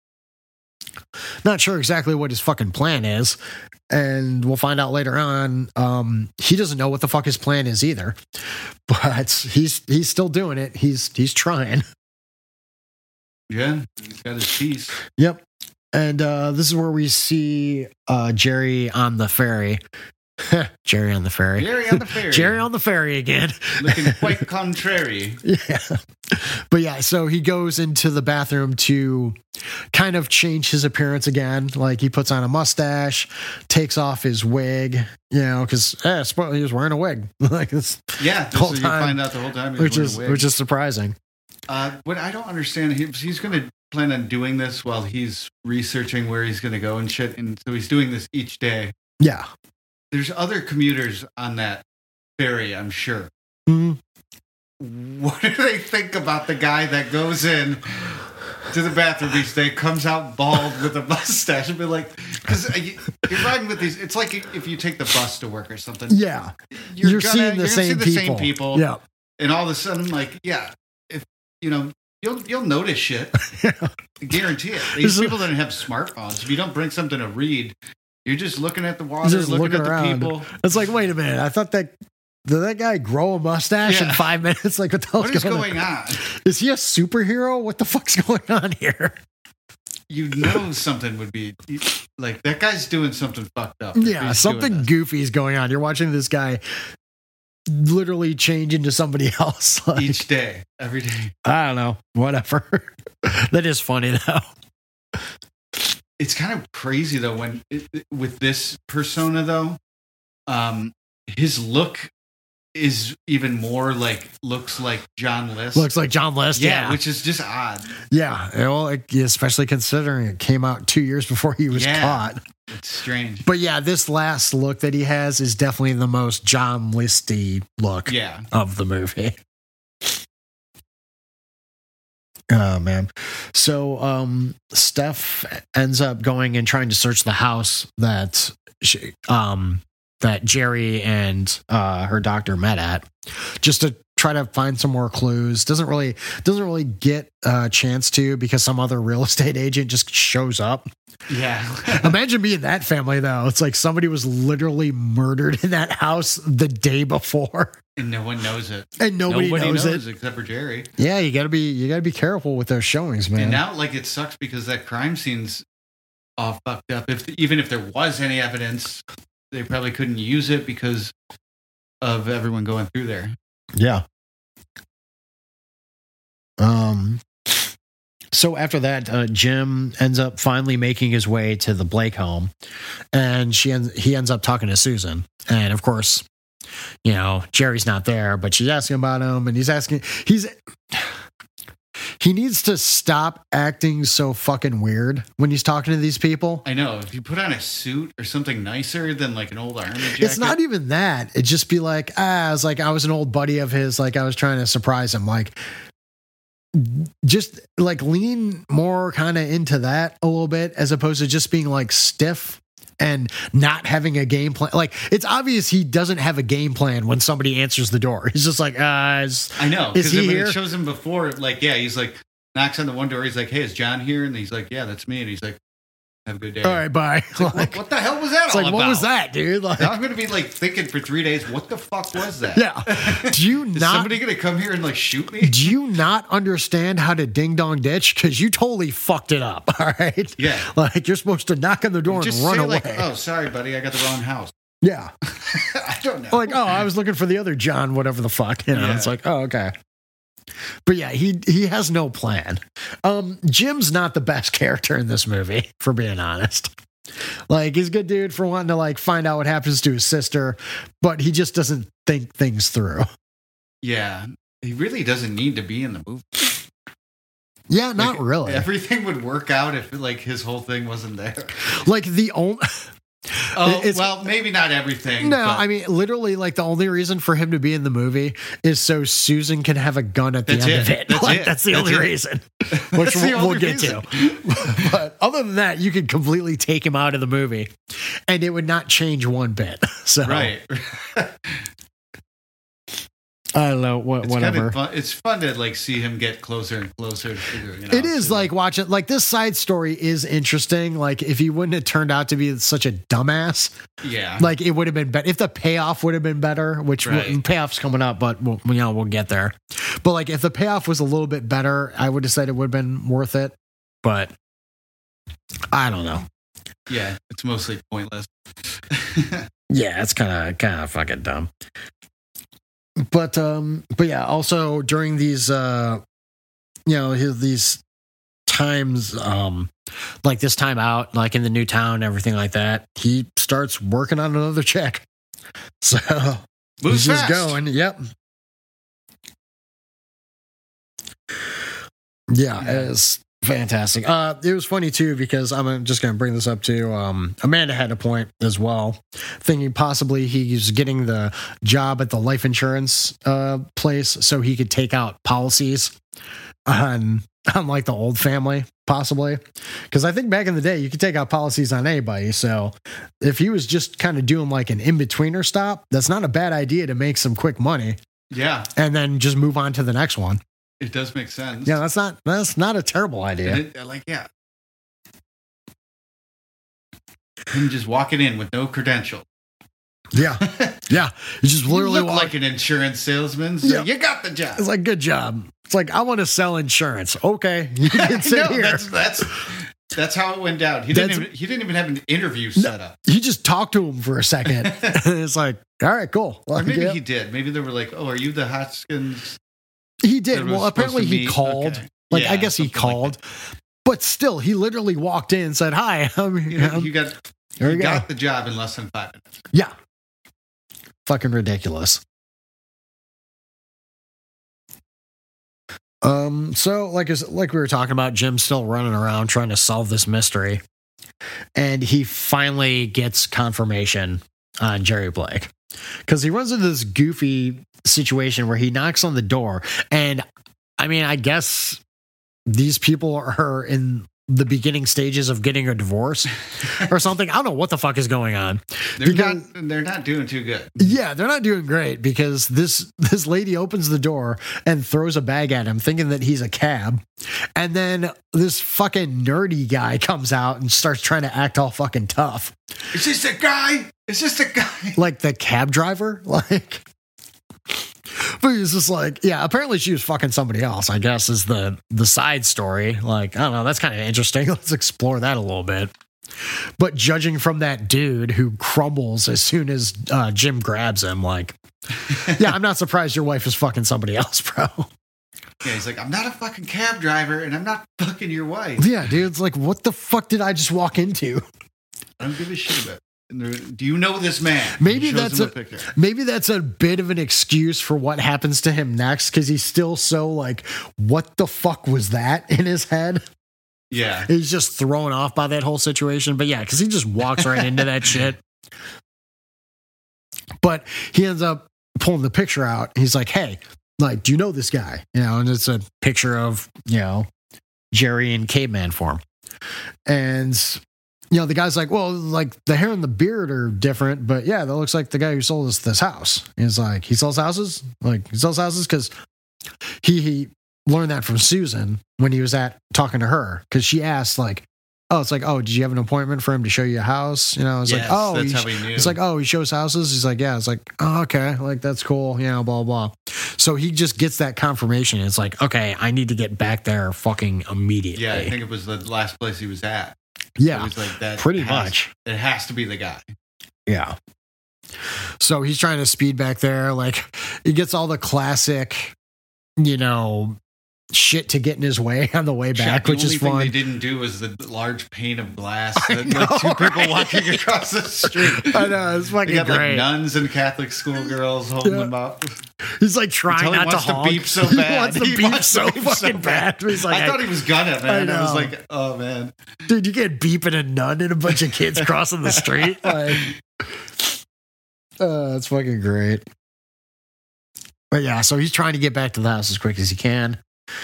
S5: not sure exactly what his fucking plan is. And we'll find out later on. He doesn't know what the fuck his plan is either, but he's still doing it. He's trying.
S6: Yeah. He's got his piece.
S5: Yep. And this is where we see Jerry on the ferry. Jerry on the ferry. Jerry on the ferry again.
S6: Looking quite contrary.
S5: Yeah. But yeah, so he goes into the bathroom to kind of change his appearance again. Like, he puts on a mustache, takes off his wig, you know, because he was wearing a wig. Like, this
S6: whole time, you find out the whole time
S5: which is surprising.
S6: What I don't understand, he's going to plan on doing this while he's researching where he's going to go and shit, and so he's doing this each day.
S5: Yeah.
S6: There's other commuters on that ferry, I'm sure.
S5: Mm-hmm.
S6: What do they think about the guy that goes in to the bathroom each day, comes out bald with a mustache, and be like, because you're riding with these, it's like if you take the bus to work or something.
S5: Yeah. You're seeing the same people.
S6: Yeah. And all of a sudden, like, yeah, if, you know, you'll notice shit. I guarantee it. These people don't have smartphones. If you don't bring something to read, you're just looking at the water,
S5: just
S6: looking at
S5: around.
S6: the people.
S5: It's like, wait a minute. I thought did that guy grow a mustache in 5 minutes? Like, what the hell's
S6: going on?
S5: Is he a superhero? What the fuck's going on here?
S6: You know, something would be like, that guy's doing something fucked up.
S5: Yeah, something goofy is going on. You're watching this guy literally change into somebody else. Like,
S6: each day, every day.
S5: I don't know. Whatever. That is funny, though.
S6: It's kind of crazy, though, when with this persona, though, his look is even more like, looks like John List.
S5: Looks like John List, yeah.
S6: Which is just odd.
S5: Yeah, well, especially considering it came out 2 years before he was caught.
S6: It's strange.
S5: But yeah, this last look that he has is definitely the most John Listy look of the movie. Oh, man. So Steph ends up going and trying to search the house that that Jerry and her doctor met at, just to try to find some more clues. Doesn't really get a chance to, because some other real estate agent just shows up.
S6: Yeah.
S5: Imagine being that family, though. It's like somebody was literally murdered in that house the day before,
S6: and no one knows it.
S5: And nobody knows it
S6: except for Jerry.
S5: Yeah, you gotta be careful with those showings, man.
S6: And now, like, it sucks because that crime scene's all fucked up. Even if there was any evidence, they probably couldn't use it because of everyone going through there.
S5: Yeah. So after that, Jim ends up finally making his way to the Blake home, and he ends up talking to Susan. And of course, you know, Jerry's not there, but she's asking about him, and he needs to stop acting so fucking weird when he's talking to these people.
S6: I know. If you put on a suit or something nicer than like an old army jacket.
S5: It's not even that. It'd just be like, I was an old buddy of his. Like, I was trying to surprise him. Like, just like lean more kind of into that a little bit, as opposed to just being like stiff and not having a game plan. Like, it's obvious he doesn't have a game plan when somebody answers the door. He's just like, I
S6: know.
S5: Is he here?
S6: It shows him before, like, yeah, he's like, knocks on the one door. He's like, hey, is John here? And he's like, yeah, that's me. And he's like, Have a good day.
S5: All right, bye.
S6: It's like, what the hell was that
S5: It's
S6: all
S5: like,
S6: about?
S5: what was that, dude? Like,
S6: Now I'm going to be like thinking for 3 days, what the fuck was that?
S5: yeah. Do you
S6: Is
S5: not?
S6: somebody going to come here and like shoot me?
S5: Do you not understand how to ding dong ditch? Because you totally fucked it up. All right.
S6: Yeah.
S5: Like you're supposed to knock on the door
S6: Just
S5: and run
S6: say
S5: away.
S6: like, oh, sorry, buddy, I got the wrong house.
S5: Yeah.
S6: I don't know.
S5: Like, oh, I was looking for the other John, whatever the fuck. You know,
S6: Yeah.
S5: it's like, oh, okay. But yeah, he has no plan. Jim's not the best character in this movie, for being honest. Like, he's a good dude for wanting to like find out what happens to his sister, but he just doesn't think things through.
S6: Yeah. He really doesn't need to be in the movie.
S5: Yeah, not
S6: Like,
S5: really.
S6: Everything would work out if like his whole thing wasn't there.
S5: Like the only
S6: Oh,
S5: It's-
S6: well, maybe not everything.
S5: No,
S6: but
S5: I mean, literally, like the only reason for him to be in the movie is so Susan can have a gun at the
S6: That's
S5: end
S6: it.
S5: of it.
S6: That's
S5: Like,
S6: it.
S5: that's the
S6: That's
S5: only
S6: it.
S5: reason, which
S6: That's the
S5: we'll
S6: only
S5: get
S6: reason.
S5: to. But other than that, you could completely take him out of the movie, and it would not change one bit. So,
S6: right.
S5: I don't know, whatever.
S6: Fun. It's fun to like see him get closer and closer to figuring it out.
S5: It is like watching, like this side story is interesting. Like if he wouldn't have turned out to be such a dumbass,
S6: yeah.
S5: like it would have been better if the payoff would have been better, which
S6: Right.
S5: payoff's coming up, but we'll get there. But like if the payoff was a little bit better, I would have said it would have been worth it. But I don't know.
S6: Yeah, it's mostly pointless.
S5: Yeah, it's kind of fucking dumb. But yeah, also during these these times, like this time out, like in the new town, everything like that, he starts working on another chick. So
S6: Moves
S5: he's just
S6: fast.
S5: going. Yep. Yeah, it's fantastic. It was funny too because I'm just going to bring this up too. Amanda had a point as well, thinking possibly he's getting the job at the life insurance place so he could take out policies on like the old family, possibly. Because I think back in the day you could take out policies on anybody. So if he was just kind of doing like an in-betweener stop, that's not a bad idea to make some quick money
S6: Yeah,
S5: and then just move on to the next one.
S6: it does make sense.
S5: Yeah, that's not a terrible idea.
S6: And yeah. Him just walking in with no credential.
S5: Yeah, yeah. You just
S6: You
S5: literally
S6: look
S5: walk.
S6: like an insurance salesman, so
S5: Yeah.
S6: you got the job.
S5: It's like, good job. It's like, I want to sell insurance. Okay, you can sit
S6: No,
S5: here.
S6: that's how it went down. He
S5: That's-
S6: didn't even have an interview set up.
S5: You just talk to him for a second. It's like, all right, cool.
S6: Or
S5: Like,
S6: maybe
S5: yeah.
S6: he did. Maybe they were like, "Oh, are you the Hoskins?"
S5: He
S6: that
S5: did.
S6: was
S5: Well,
S6: supposed
S5: apparently
S6: to
S5: he
S6: meet?
S5: called.
S6: Okay.
S5: Like,
S6: Yeah,
S5: I guess he
S6: something like
S5: called. But still, he literally walked in and said, hi.
S6: You know, you got
S5: there
S6: you
S5: we go.
S6: got the job in less than 5 minutes.
S5: Yeah. Fucking ridiculous. So like we were talking about, Jim's still running around trying to solve this mystery. And he finally gets confirmation on Jerry Blake. Because he runs into this goofy situation where he knocks on the door. And I mean, I guess these people are in the beginning stages of getting a divorce or something. I don't know what the fuck is going on.
S6: They're not doing too good.
S5: Yeah, they're not doing great because this lady opens the door and throws a bag at him thinking that he's a cab. And then this fucking nerdy guy comes out and starts trying to act all fucking tough.
S6: Is this the guy? Is this the guy?
S5: Like the cab driver? Like, but he's just like, yeah, apparently she was fucking somebody else, I guess, is the side story. Like, I don't know, that's kind of interesting. Let's explore that a little bit. But judging from that dude who crumbles as soon as Jim grabs him, like, yeah, I'm not surprised your wife is fucking somebody else, bro.
S6: Yeah, he's like, I'm not a fucking cab driver, and I'm not fucking your wife.
S5: Yeah, dude, it's like, what the fuck did I just walk into?
S6: I don't give a shit about it. Do you know this man?
S5: Maybe
S6: He shows
S5: that's
S6: him
S5: a
S6: picture.
S5: maybe that's a bit of an excuse for what happens to him next, because he's still so like, what the fuck was that in his head?
S6: Yeah.
S5: He's just thrown off by that whole situation. But yeah, because he just walks right into that shit. But he ends up pulling the picture out. He's like, hey, like, do you know this guy? You know, and it's a picture of, you know, Jerry in caveman form. And, you know, the guy's like, well, like the hair and the beard are different, but yeah, that looks like the guy who sold us this house. He's like, he sells houses? Like, he sells houses because he learned that from Susan when he was talking to her, because she asked, like, oh, it's like, oh, did you have an appointment for him to show you a house? You know, it's like,
S6: Yes,
S5: oh,
S6: that's how he knew.
S5: It's like, oh, he shows houses. He's like, yeah. It's like, oh, okay, like that's cool. You know, blah blah. So he just gets that confirmation. It's like, okay, I need to get back there fucking immediately.
S6: Yeah, I think it was the last place he was at.
S5: Yeah,
S6: It was like that.
S5: pretty much.
S6: It has to be the guy.
S5: Yeah. So he's trying to speed back there. Like he gets all the classic, you know, shit to get in his way on the way back, which is
S6: The
S5: fun.
S6: only thing they didn't do was the large pane of glass that like two people walking across the street.
S5: I know, it's fucking
S6: They got
S5: great.
S6: like nuns and Catholic schoolgirls holding them up.
S5: He's like trying
S6: Until he
S5: not to
S6: wants to
S5: honk.
S6: beep so bad.
S5: He wants to
S6: He
S5: beep
S6: wants
S5: so
S6: to beep so
S5: fucking bad. He's like,
S6: I thought he was gonna, man. I was
S5: know.
S6: like, oh man.
S5: dude, you get beeping a nun and a bunch of kids crossing the street. Like, it's fucking great. But yeah, so he's trying to get back to the house as quick as he can.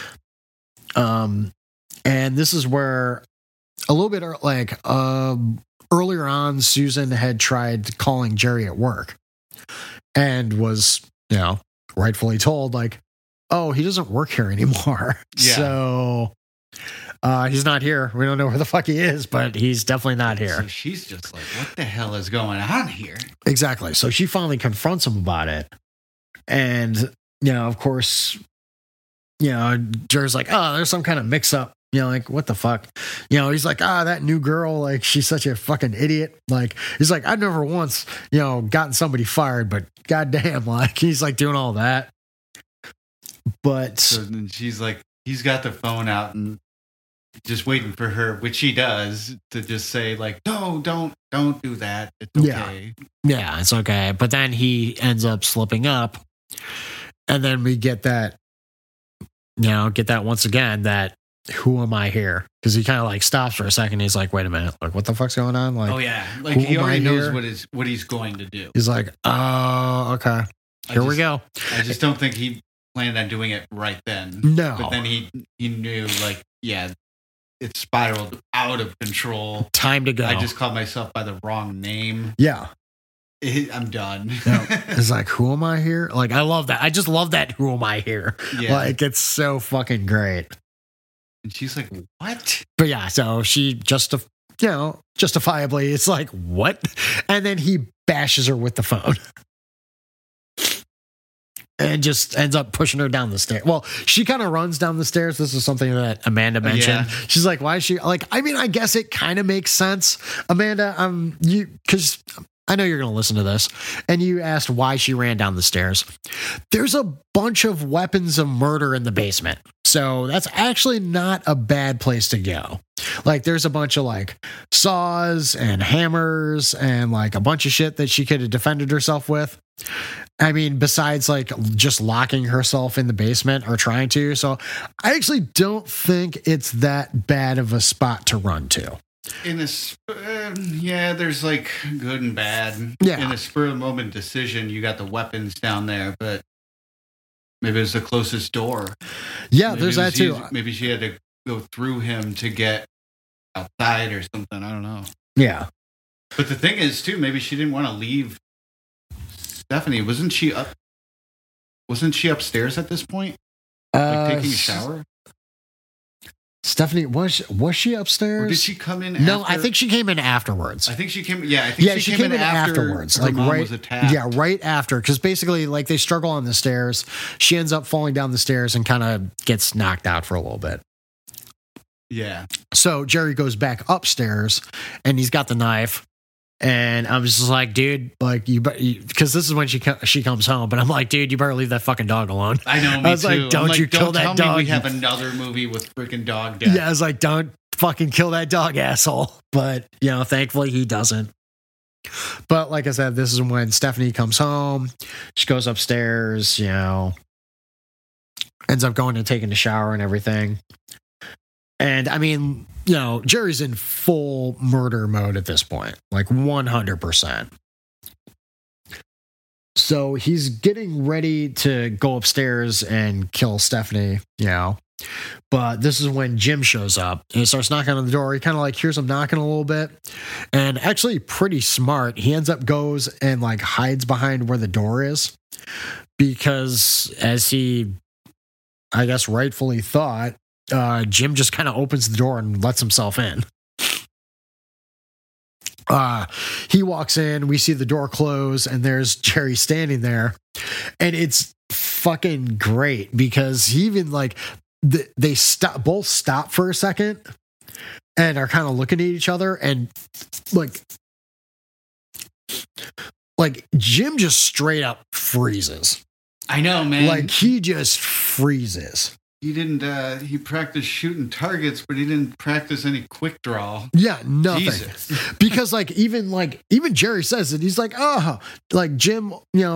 S5: And this is where a little bit like earlier on, Susan had tried calling Jerry at work and was, you know, rightfully told like, oh, he doesn't work here anymore.
S6: Yeah.
S5: So he's not here. We don't know where the fuck he is, but he's definitely not here.
S6: So she's just like, what the hell is going on here?
S5: Exactly. So she finally confronts him about it. And, you know, of course, you know, Jerry's like, oh, there's some kind of mix up. You know, like, what the fuck? You know, he's like, that new girl, like, she's such a fucking idiot. Like, he's like, I've never once, you know, gotten somebody fired, but goddamn, like, he's like doing all that. But
S6: So then she's like, he's got the phone out and just waiting for her, which she does, to just say like, no, don't do that. It's okay.
S5: yeah, it's okay. But then he ends up slipping up. And then we get that, you know, once again, that who am I here? Because he kind of like stops for a second. He's like, wait a minute, like, what the fuck's going on? Like,
S6: Oh yeah, like
S5: who
S6: he
S5: am I
S6: already knows
S5: here?
S6: what he's going to do.
S5: He's like, oh, okay, here we go.
S6: I just don't think he planned on doing it right then.
S5: No.
S6: But then he knew like, yeah, it spiraled out of control.
S5: Time to go.
S6: I just called myself by the wrong name.
S5: yeah.
S6: I'm done.
S5: It's like, who am I here? Like, I love that. I just love that. Who am I here?
S6: Yeah.
S5: Like, it's so fucking great.
S6: And she's like, what?
S5: But yeah, so she justifiably, it's like, what? And then he bashes her with the phone. And just ends up pushing her down the stairs. Well, she kind of runs down the stairs. This is something that Amanda mentioned.
S6: Yeah.
S5: She's like, why is she like, I mean, I guess it kind of makes sense. Amanda, because I know you're going to listen to this, and you asked why she ran down the stairs. There's a bunch of weapons of murder in the basement. So that's actually not a bad place to go. Like, there's a bunch of like saws and hammers and like a bunch of shit that she could have defended herself with. I mean, besides like just locking herself in the basement or trying to. So I actually don't think it's that bad of a spot to run to.
S6: In this, yeah, there's like good and bad.
S5: Yeah.
S6: In a spur of the moment decision, you got the weapons down there, but maybe it's the closest door.
S5: Yeah,
S6: Maybe
S5: there's
S6: it was
S5: that too.
S6: Maybe she had to go through him to get outside or something. I don't know.
S5: Yeah.
S6: But the thing is, too, maybe she didn't want to leave Stephanie. Wasn't she upstairs at this point? Like taking a shower?
S5: Stephanie, was she upstairs?
S6: Or did she come in
S5: No,
S6: after?
S5: I think she came in afterwards.
S6: I think she came. Yeah, I think
S5: she came in afterwards.
S6: Her
S5: Like
S6: mom
S5: right,
S6: was attacked.
S5: yeah, right after. Because basically, like they struggle on the stairs. She ends up falling down the stairs and kind of gets knocked out for a little bit.
S6: Yeah.
S5: So Jerry goes back upstairs and he's got the knife. And I was just like, dude, like because this is when she comes home. But I'm like, dude, you better leave that fucking dog alone.
S6: I know. Me
S5: I was
S6: too.
S5: like,
S6: I'm
S5: don't you kill that
S6: tell
S5: dog?
S6: Me we have another movie with freaking dog death.
S5: Yeah, I was like, don't fucking kill that dog, asshole. But, you know, thankfully he doesn't. But like I said, this is when Stephanie comes home. She goes upstairs, you know, ends up going and taking a shower and everything. And I mean, you know, Jerry's in full murder mode at this point, like 100%. So he's getting ready to go upstairs and kill Stephanie, you know. But this is when Jim shows up and he starts knocking on the door. He kind of like hears him knocking a little bit, and actually pretty smart. He ends up goes and like hides behind where the door is, because as he, I guess, rightfully thought, Jim just kind of opens the door and lets himself in. He walks in, we see the door close, and there's Jerry standing there. And it's fucking great because he even like they both stop for a second and are kind of looking at each other, and like Jim just straight up freezes.
S6: I know, man.
S5: Like he just freezes.
S6: He didn't, he practiced shooting targets, but he didn't practice any quick draw.
S5: Yeah, nothing.
S6: Jesus.
S5: Because even Jerry says it. He's like, oh, like Jim,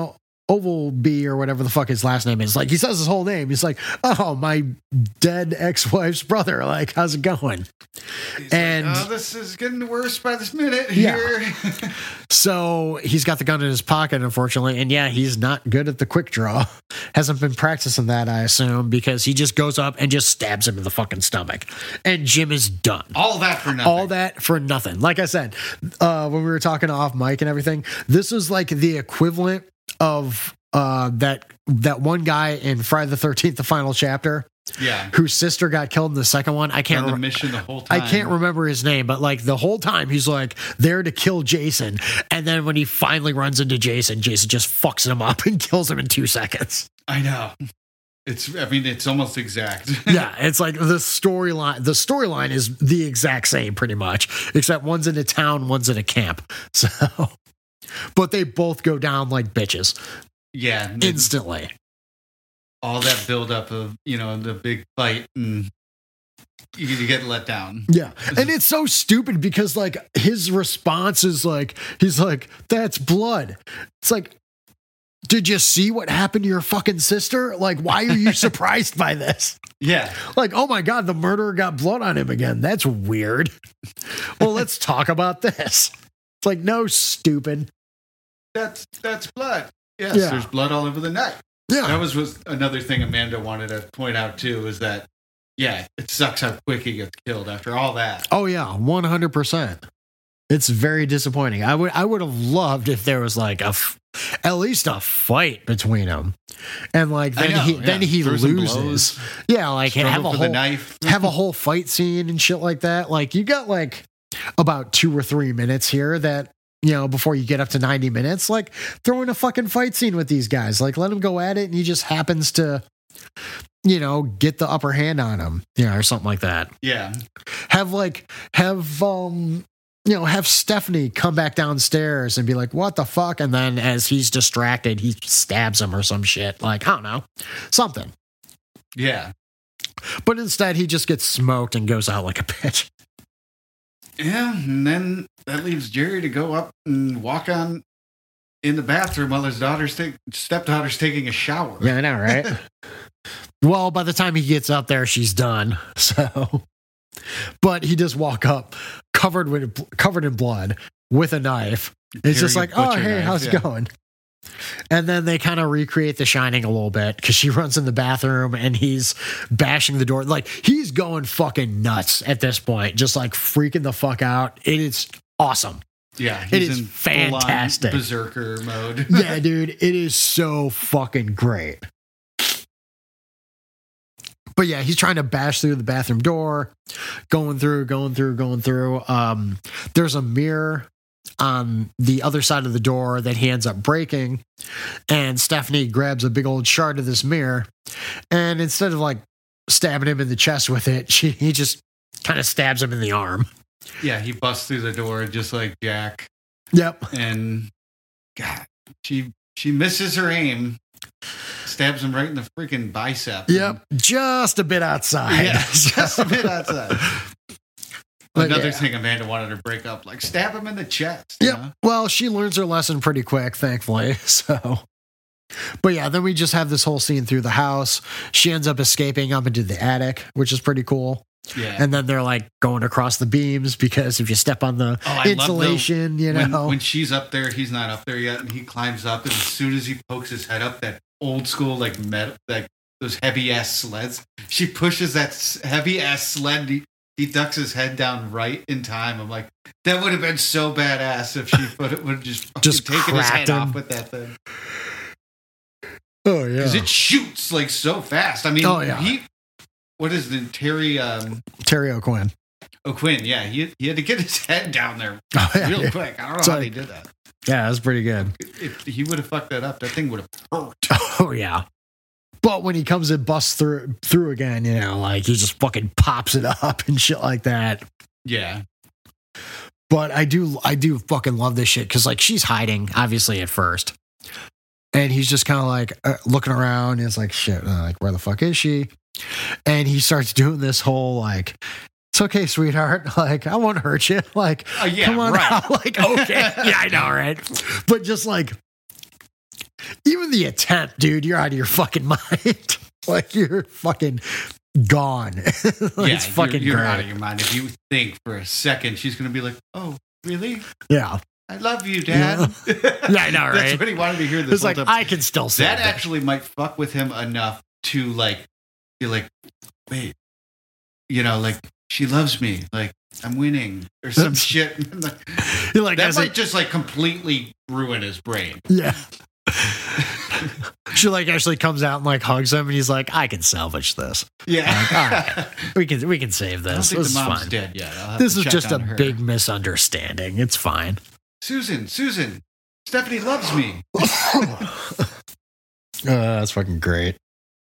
S5: Ovalby or whatever the fuck his last name is. Like he says his whole name. He's like, oh, my dead ex-wife's brother. Like, how's it going?
S6: He's
S5: and
S6: like, oh, this is getting worse by this minute here.
S5: Yeah. So he's got the gun in his pocket, unfortunately. And yeah, he's not good at the quick draw. Hasn't been practicing that, I assume, because he just goes up and just stabs him in the fucking stomach. And Jim is done.
S6: All that for nothing.
S5: Like I said, when we were talking off mic and everything, this was like the equivalent of that one guy in Friday the 13th, the final chapter.
S6: Yeah.
S5: Whose sister got killed in the second one. I can't
S6: on the mission the whole time.
S5: I can't remember his name, but like the whole time he's like there to kill Jason. And then when he finally runs into Jason, Jason just fucks him up and kills him in 2 seconds.
S6: I know. It's almost exact.
S5: Yeah, it's like the storyline. The storyline is the exact same pretty much, except one's in a town, one's in a camp. So, but they both go down like bitches.
S6: Yeah.
S5: Instantly.
S6: All that buildup of, the big fight, and you get let down.
S5: Yeah. And it's so stupid because like his response is like, he's like, that's blood. It's like, did you see what happened to your fucking sister? Like, why are you surprised by this?
S6: Yeah.
S5: Like, oh my God, the murderer got blood on him again. That's weird. Well, let's talk about this. It's like, no, stupid.
S6: That's blood. Yes,
S5: Yeah.
S6: There's blood all over the knife.
S5: Yeah.
S6: That was another thing Amanda wanted to point out too, is that, yeah, it sucks how quick he gets killed after all that.
S5: Oh yeah, 100%. It's very disappointing. I would have loved if there was like at least a fight between them, and like then he
S6: Throw some
S5: loses.
S6: blows.
S5: Yeah, like have
S6: the knife.
S5: have a whole fight scene and shit like that. Like you got like about 2 or 3 minutes here that, before you get up to 90 minutes, like throw in a fucking fight scene with these guys. Like let him go at it, and he just happens to, get the upper hand on him, or something like that.
S6: Yeah.
S5: Have Stephanie come back downstairs and be like, what the fuck? And then as he's distracted, he stabs him or some shit. Like, I don't know. Something.
S6: Yeah.
S5: But instead, he just gets smoked and goes out like a bitch.
S6: Yeah, and then that leaves Jerry to go up and walk on in the bathroom while his stepdaughter's taking a shower.
S5: Yeah, I know, right? Well, by the time he gets up there, she's done. So, but he does walk up covered in blood with a knife. It's just like, oh, hey, how's it going? And then they kind of recreate The Shining a little bit because she runs in the bathroom and he's bashing the door. Like he's going fucking nuts at this point, just like freaking the fuck out. It is awesome.
S6: Yeah,
S5: it is fantastic.
S6: Berserker mode.
S5: Yeah, dude, it is so fucking great. But yeah, he's trying to bash through the bathroom door, going through. There's a mirror on the other side of the door that he ends up breaking, and Stephanie grabs a big old shard of this mirror, and instead of like stabbing him in the chest with it, he just kind of stabs him in the arm.
S6: Yeah, he busts through the door just like Jack.
S5: Yep.
S6: And God, she misses her aim. Stabs him right in the freaking bicep.
S5: Yep. Just a bit outside.
S6: Yeah, just a bit outside. Another
S5: yeah.
S6: thing Amanda wanted to break up, like stab him in the chest.
S5: Yep. Well, she learns her lesson pretty quick, thankfully. So, but yeah, then we just have this whole scene through the house. She ends up escaping up into the attic, which is pretty cool.
S6: Yeah.
S5: And then they're like going across the beams because if you step on the insulation,
S6: when she's up there, he's not up there yet, and he climbs up, and as soon as he pokes his head up, that old school like metal, like those heavy ass sleds, she pushes that heavy ass sled. He ducks his head down right in time. I'm like, that would have been so badass if she would have just taken his head off with that thing.
S5: Oh yeah,
S6: because it shoots like so fast. I mean,
S5: oh yeah.
S6: What is the Terry
S5: O'Quinn?
S6: Oh, Quinn, yeah, he had to get his head down there real quick. I don't know
S5: So,
S6: how he did that.
S5: Yeah, it was pretty good.
S6: If he would have fucked that up, that thing would have hurt.
S5: Oh yeah. But when he comes and busts through again, you know, like he just fucking pops it up and shit like that.
S6: Yeah.
S5: But I do fucking love this shit because like she's hiding obviously at first, and he's just kind of like looking around. And it's like shit, like where the fuck is she? And he starts doing this whole like, it's okay, sweetheart. Like I won't hurt you. Like
S6: Yeah,
S5: come on
S6: right.
S5: out. Like okay, yeah, I know, right? But just like even the attempt, dude, you're out of your fucking mind. Like you're fucking gone. It's fucking
S6: you're
S5: great.
S6: out of your mind. If you think for a second, she's going to be like, "Oh, really?
S5: Yeah.
S6: I love you, Dad."
S5: Yeah, I know, right?
S6: That's what he wanted to hear. This
S5: It's
S6: whole
S5: like
S6: time.
S5: I can still say
S6: That actually might fuck with him enough to like be like, "Wait, you know, like she loves me. Like I'm winning or some shit."
S5: You're like,
S6: That might just like completely ruin his brain.
S5: yeah. She like actually comes out and like hugs him, and he's like, "I can salvage this.
S6: Yeah.
S5: Like, all right, we can save
S6: I don't
S5: this.
S6: think
S5: This is
S6: the mom's
S5: fine.
S6: dead yet. I'll have
S5: This
S6: to
S5: is
S6: check
S5: just a
S6: on her.
S5: big misunderstanding. It's fine."
S6: Susan, Stephanie loves me.
S5: That's fucking great.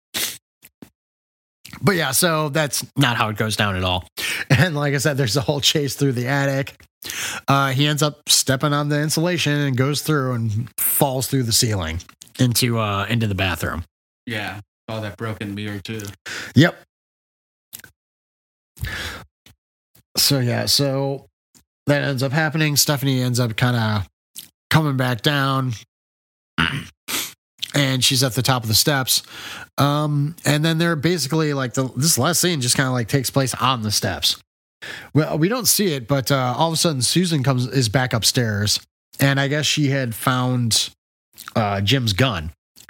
S5: But yeah, so that's not how it goes down at all. And like I said, there's a whole chase through the attic. He ends up stepping on the insulation and goes through and falls through the ceiling into the bathroom.
S6: Yeah. Oh, that broken mirror too.
S5: Yep. So yeah, so that ends up happening. Stephanie ends up kind of coming back down, and she's at the top of the steps. And then they're basically like this last scene just kind of like takes place on the steps. Well, we don't see it, but all of a sudden Susan is back upstairs, and I guess she had found Jim's gun.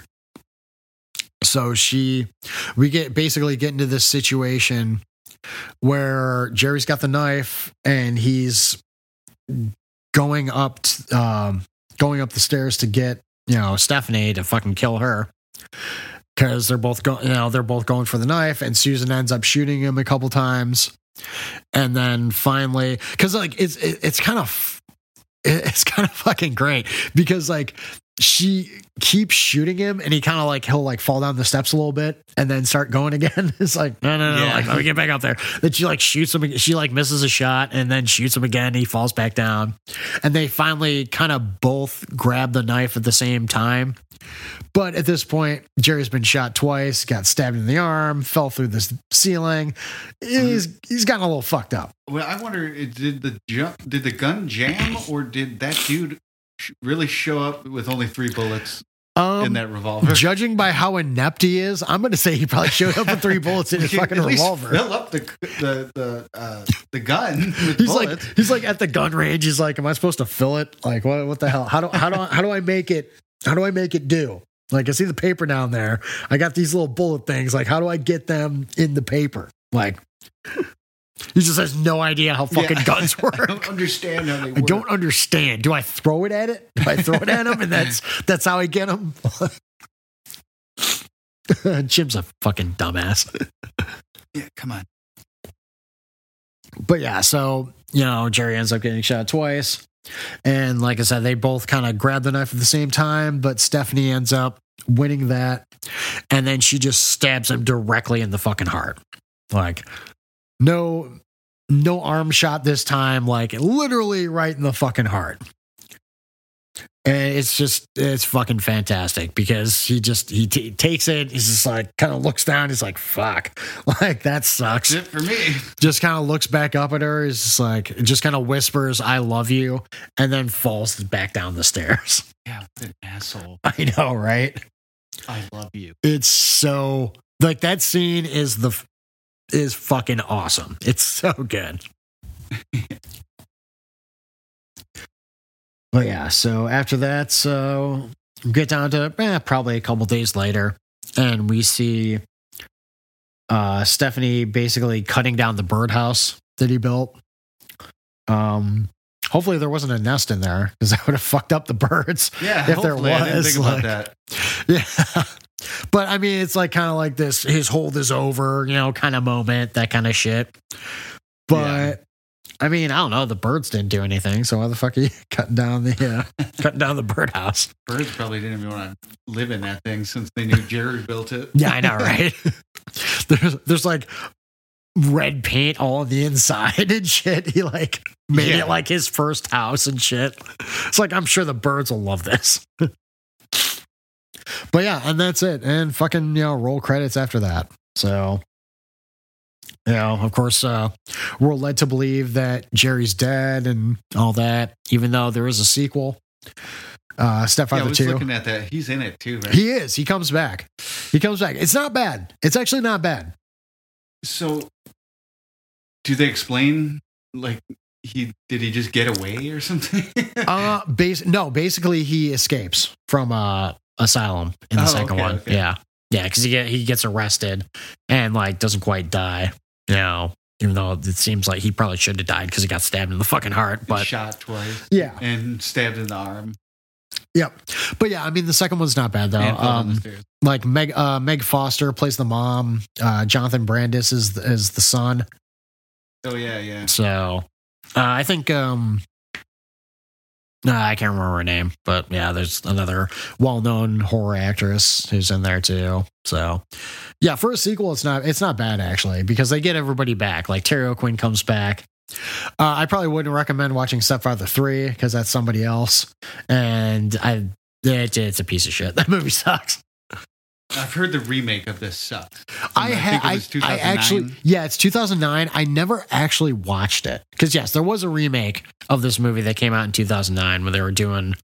S5: So we get into this situation where Jerry's got the knife and he's going up the stairs to get, you know, Stephanie to fucking kill her, because they're both going for the knife, and Susan ends up shooting him a couple times, and then finally, because like it's kind of fucking great, because like she keeps shooting him and he'll like fall down the steps a little bit and then start going again. It's like, no,
S6: Yeah.
S5: like let me get back up there. Then she like shoots him, she like misses a shot and then shoots him again. He falls back down, and they finally kind of both grab the knife at the same time. But at this point, Jerry's been shot twice, got stabbed in the arm, fell through the ceiling. He's gotten a little fucked up.
S6: Well, I wonder, did the gun jam, or did that dude really show up with only 3 bullets in that revolver?
S5: Judging by how inept he is, I'm going to say he probably showed up with 3 bullets in his fucking
S6: At least
S5: revolver.
S6: fill up the gun with bullets.
S5: He's like at the gun range. He's like, am I supposed to fill it? Like what the hell? How do I make it? How do I make it do? Like, I see the paper down there. I got these little bullet things. Like, how do I get them in the paper? Like, he just has no idea how fucking guns work.
S6: I don't understand how they work.
S5: I don't understand. Do I throw it at it? Do I throw it at him, and that's how I get him? Jim's a fucking dumbass.
S6: Yeah, come on.
S5: But yeah, so, you know, Jerry ends up getting shot twice. And like I said, they both kind of grab the knife at the same time, but Stephanie ends up winning that. And then she just stabs him directly in the fucking heart. Like, no arm shot this time, like literally right in the fucking heart. And it's fucking fantastic, because he takes it. He's just like, kind of looks down. He's like, fuck, like that sucks.
S6: That's it for me.
S5: Just kind of looks back up at her. He's just like, just kind of whispers, I love you. And then falls back down the stairs.
S6: Yeah, what an asshole.
S5: I know, right?
S6: I love you.
S5: It's so like, that scene is fucking awesome. It's so good. But yeah, so after that, so get down to probably a couple days later, and we see Stephanie basically cutting down the birdhouse that he built. Hopefully there wasn't a nest in there, because that would have fucked up the birds.
S6: Yeah,
S5: if there was.
S6: I didn't think about that.
S5: Yeah. But I mean, it's like kind of like this, his hold is over, you know, kind of moment, that kind of shit. But I mean, I don't know. The birds didn't do anything, so why the fuck are you cutting down the birdhouse?
S6: Birds probably didn't even want to live in that thing since they knew Jerry built it.
S5: Yeah, I know, right? there's like red paint all on the inside and shit. He like made it like his first house and shit. It's like, I'm sure the birds will love this. But yeah, and that's it. And fucking, roll credits after that. So, of course, we're led to believe that Jerry's dead and all that, even though there is a sequel. Stepfather 2. I was
S6: looking at that. He's in it too, right?
S5: He is. He comes back. It's not bad. It's actually not bad.
S6: So, do they explain, like, did he just get away or something?
S5: No, basically he escapes from asylum in the second one. Okay. Yeah, because he gets arrested and like doesn't quite die. Even though it seems like he probably should have died because he got stabbed in the fucking heart, but
S6: shot twice.
S5: Yeah,
S6: and stabbed in the arm.
S5: Yep, but yeah, I mean the second one's not bad though. Like Meg Foster plays the mom. Jonathan Brandis is the son.
S6: Oh yeah.
S5: So I think I can't remember her name, but yeah, there's another well-known horror actress who's in there too. So yeah, for a sequel, it's not bad actually because they get everybody back. Like Terry O'Quinn comes back. I probably wouldn't recommend watching Stepfather 3 because that's somebody else, and it's a piece of shit. That movie sucks.
S6: I've heard the remake of this sucks.
S5: I actually, it's 2009. I never actually watched it because yes, there was a remake of this movie that came out in 2009 when they were doing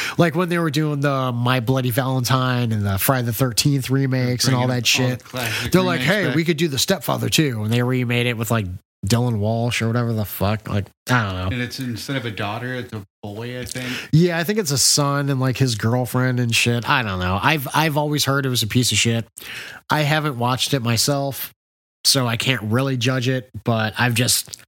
S5: the My Bloody Valentine and the Friday the 13th remakes and all that shit. They're like, hey, we could do the Stepfather too, and they remade it with like Dylan Walsh or whatever the fuck. Like, I don't know.
S6: And it's instead of a daughter, it's a boy, I think.
S5: Yeah, I think it's a son and like his girlfriend and shit. I don't know. I've always heard it was a piece of shit. I haven't watched it myself, so I can't really judge it, but I've just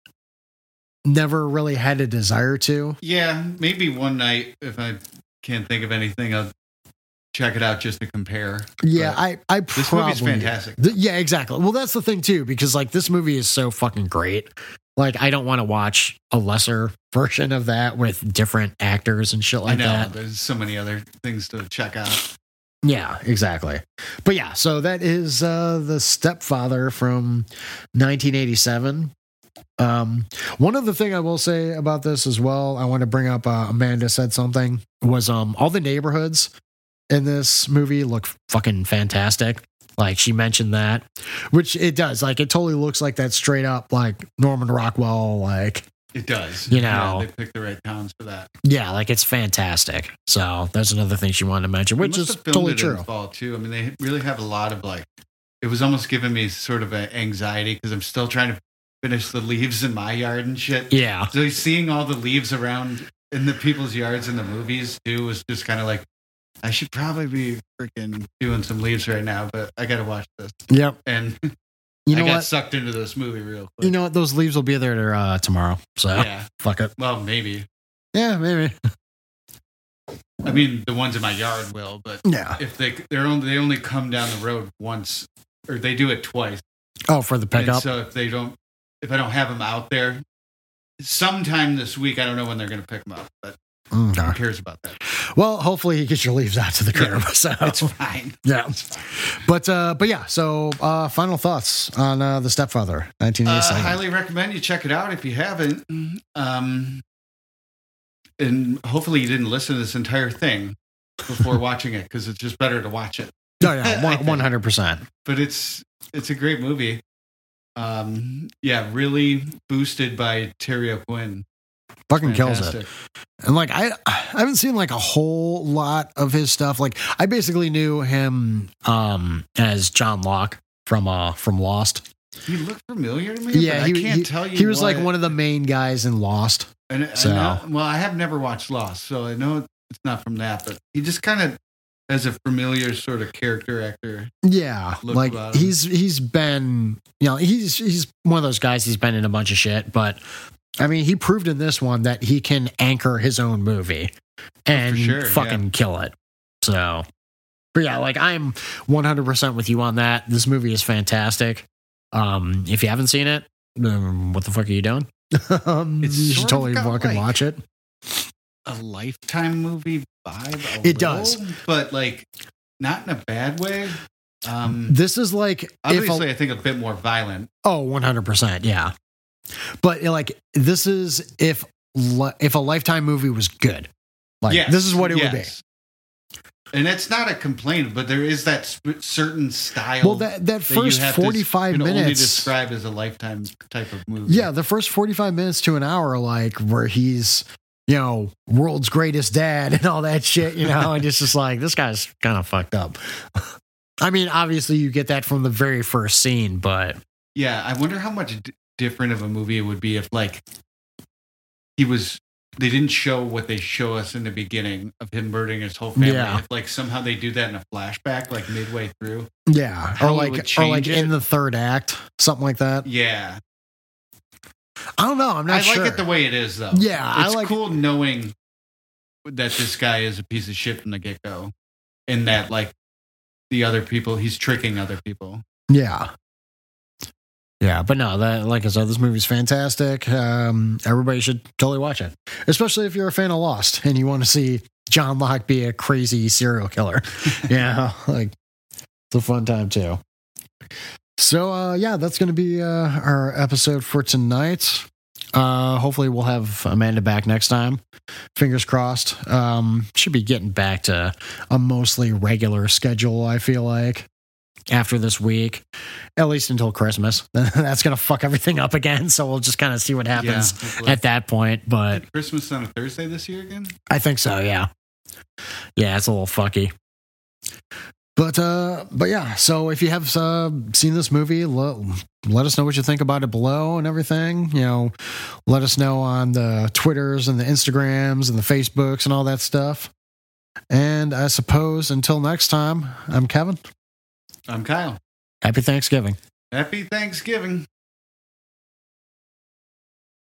S5: never really had a desire to.
S6: Yeah, maybe one night if I can't think of anything, I'll check it out just to compare.
S5: Yeah, I
S6: this
S5: probably,
S6: movie's fantastic.
S5: Yeah, exactly. Well, that's the thing too, because like this movie is so fucking great. Like, I don't want to watch a lesser version of that with different actors and shit like that.
S6: There's so many other things to check out.
S5: Yeah, exactly. But yeah, so that is The Stepfather from 1987. One other thing I will say about this as well, I want to bring up, Amanda said something, was all the neighborhoods in this movie look fucking fantastic. Like, she mentioned that, which it does. Like, it totally looks like that straight up, like, Norman Rockwell, like...
S6: It does.
S5: Yeah,
S6: they picked the right towns for that.
S5: Yeah, like, it's fantastic. So, that's another thing she wanted to mention, which is totally true. In the
S6: fall, too. I mean, they really have a lot of, like... It was almost giving me sort of an anxiety, because I'm still trying to finish the leaves in my yard and shit.
S5: Yeah.
S6: So, seeing all the leaves around in the people's yards in the movies, too, was just kind of like... I should probably be freaking doing some leaves right now, but I got to watch this.
S5: Yep.
S6: And
S5: I
S6: got sucked into this movie real quick.
S5: You know what? Those leaves will be there tomorrow. So
S6: yeah,
S5: fuck it.
S6: Well, maybe.
S5: Yeah, maybe.
S6: I mean, the ones in my yard will, but
S5: yeah,
S6: if they only come down the road once, or they do it twice.
S5: Oh, for the pickup.
S6: So if I don't have them out there, sometime this week, I don't know when they're going to pick them up, but. Who cares about that?
S5: Well, hopefully you get your leaves out to the curb.
S6: Yeah,
S5: so
S6: it's fine.
S5: Yeah, it's fine. But yeah. So final thoughts on The Stepfather, 1987.
S6: Highly recommend you check it out if you haven't. And hopefully you didn't listen to this entire thing before watching it, because it's just better to watch it.
S5: Oh yeah, 100%.
S6: But it's a great movie. Yeah, really boosted by Terry O'Quinn.
S5: Fucking kills it. And like I haven't seen like a whole lot of his stuff. Like I basically knew him as John Locke from Lost.
S6: He looked familiar to me.
S5: Yeah,
S6: I can't tell you.
S5: He was like one of the main guys in Lost.
S6: I have never watched Lost, so I know it's not from that. But he just kind of has a familiar sort of character actor.
S5: Yeah, like he's been, he's one of those guys. He's been in a bunch of shit, but. I mean, he proved in this one that he can anchor his own movie and kill it. So, but yeah, like I'm 100% with you on that. This movie is fantastic. If you haven't seen it,
S7: What the fuck are you doing?
S5: You should
S6: sort of
S5: totally
S6: got,
S5: fucking
S6: like,
S5: watch it.
S6: A Lifetime movie vibe.
S5: It does.
S6: But like not in a bad way.
S5: This is like
S6: Obviously, I think a bit more violent.
S5: 100%, yeah. But like this is if a Lifetime movie was good. Like
S6: Yes,
S5: this is what it would be.
S6: And it's not a complaint, but there is that certain style.
S5: Well, that first 45
S6: can only
S5: minutes
S6: describe as a Lifetime type of movie.
S5: Yeah, the first 45 minutes to an hour, like where he's, world's greatest dad and all that shit, and it's just like, this guy's kind of fucked up. I mean, obviously you get that from the very first scene, but
S6: Yeah, I wonder how much different of a movie it would be if like they didn't show what they show us in the beginning of him murdering his whole family.
S5: Yeah.
S6: If like somehow they do that in a flashback, like midway through.
S5: yeah,
S6: How
S5: or
S6: it
S5: like
S6: would change
S5: in
S6: it.
S5: the third act, something like that.
S6: Yeah.
S5: I don't know. I'm not
S6: I
S5: sure.
S6: like it the way it is though.
S5: Yeah,
S6: It's
S5: I like
S6: cool knowing that this guy is a piece of shit from the get go. And that like the other people, he's tricking other people.
S5: Yeah. Yeah, but no, that like I said, this movie's fantastic. Everybody should totally watch it, especially if you're a fan of Lost and you want to see John Locke be a crazy serial killer. Yeah, like it's a fun time too. So yeah, that's going to be our episode for tonight. Hopefully, we'll have Amanda back next time. Fingers crossed. Should be getting back to a mostly regular schedule, I feel like, after this week, at least until Christmas. That's going to fuck everything up again. So we'll just kind of see what happens
S6: hopefully.
S5: at that point. But
S6: Christmas on a Thursday this year again?
S5: I think so, yeah. Yeah, it's a little fucky. But yeah, so if you have seen this movie, let us know what you think about it below and everything. Let us know on the Twitters and the Instagrams and the Facebooks and all that stuff. And I suppose until next time, I'm Kevin.
S6: I'm Kyle.
S5: Happy Thanksgiving.
S6: Happy Thanksgiving.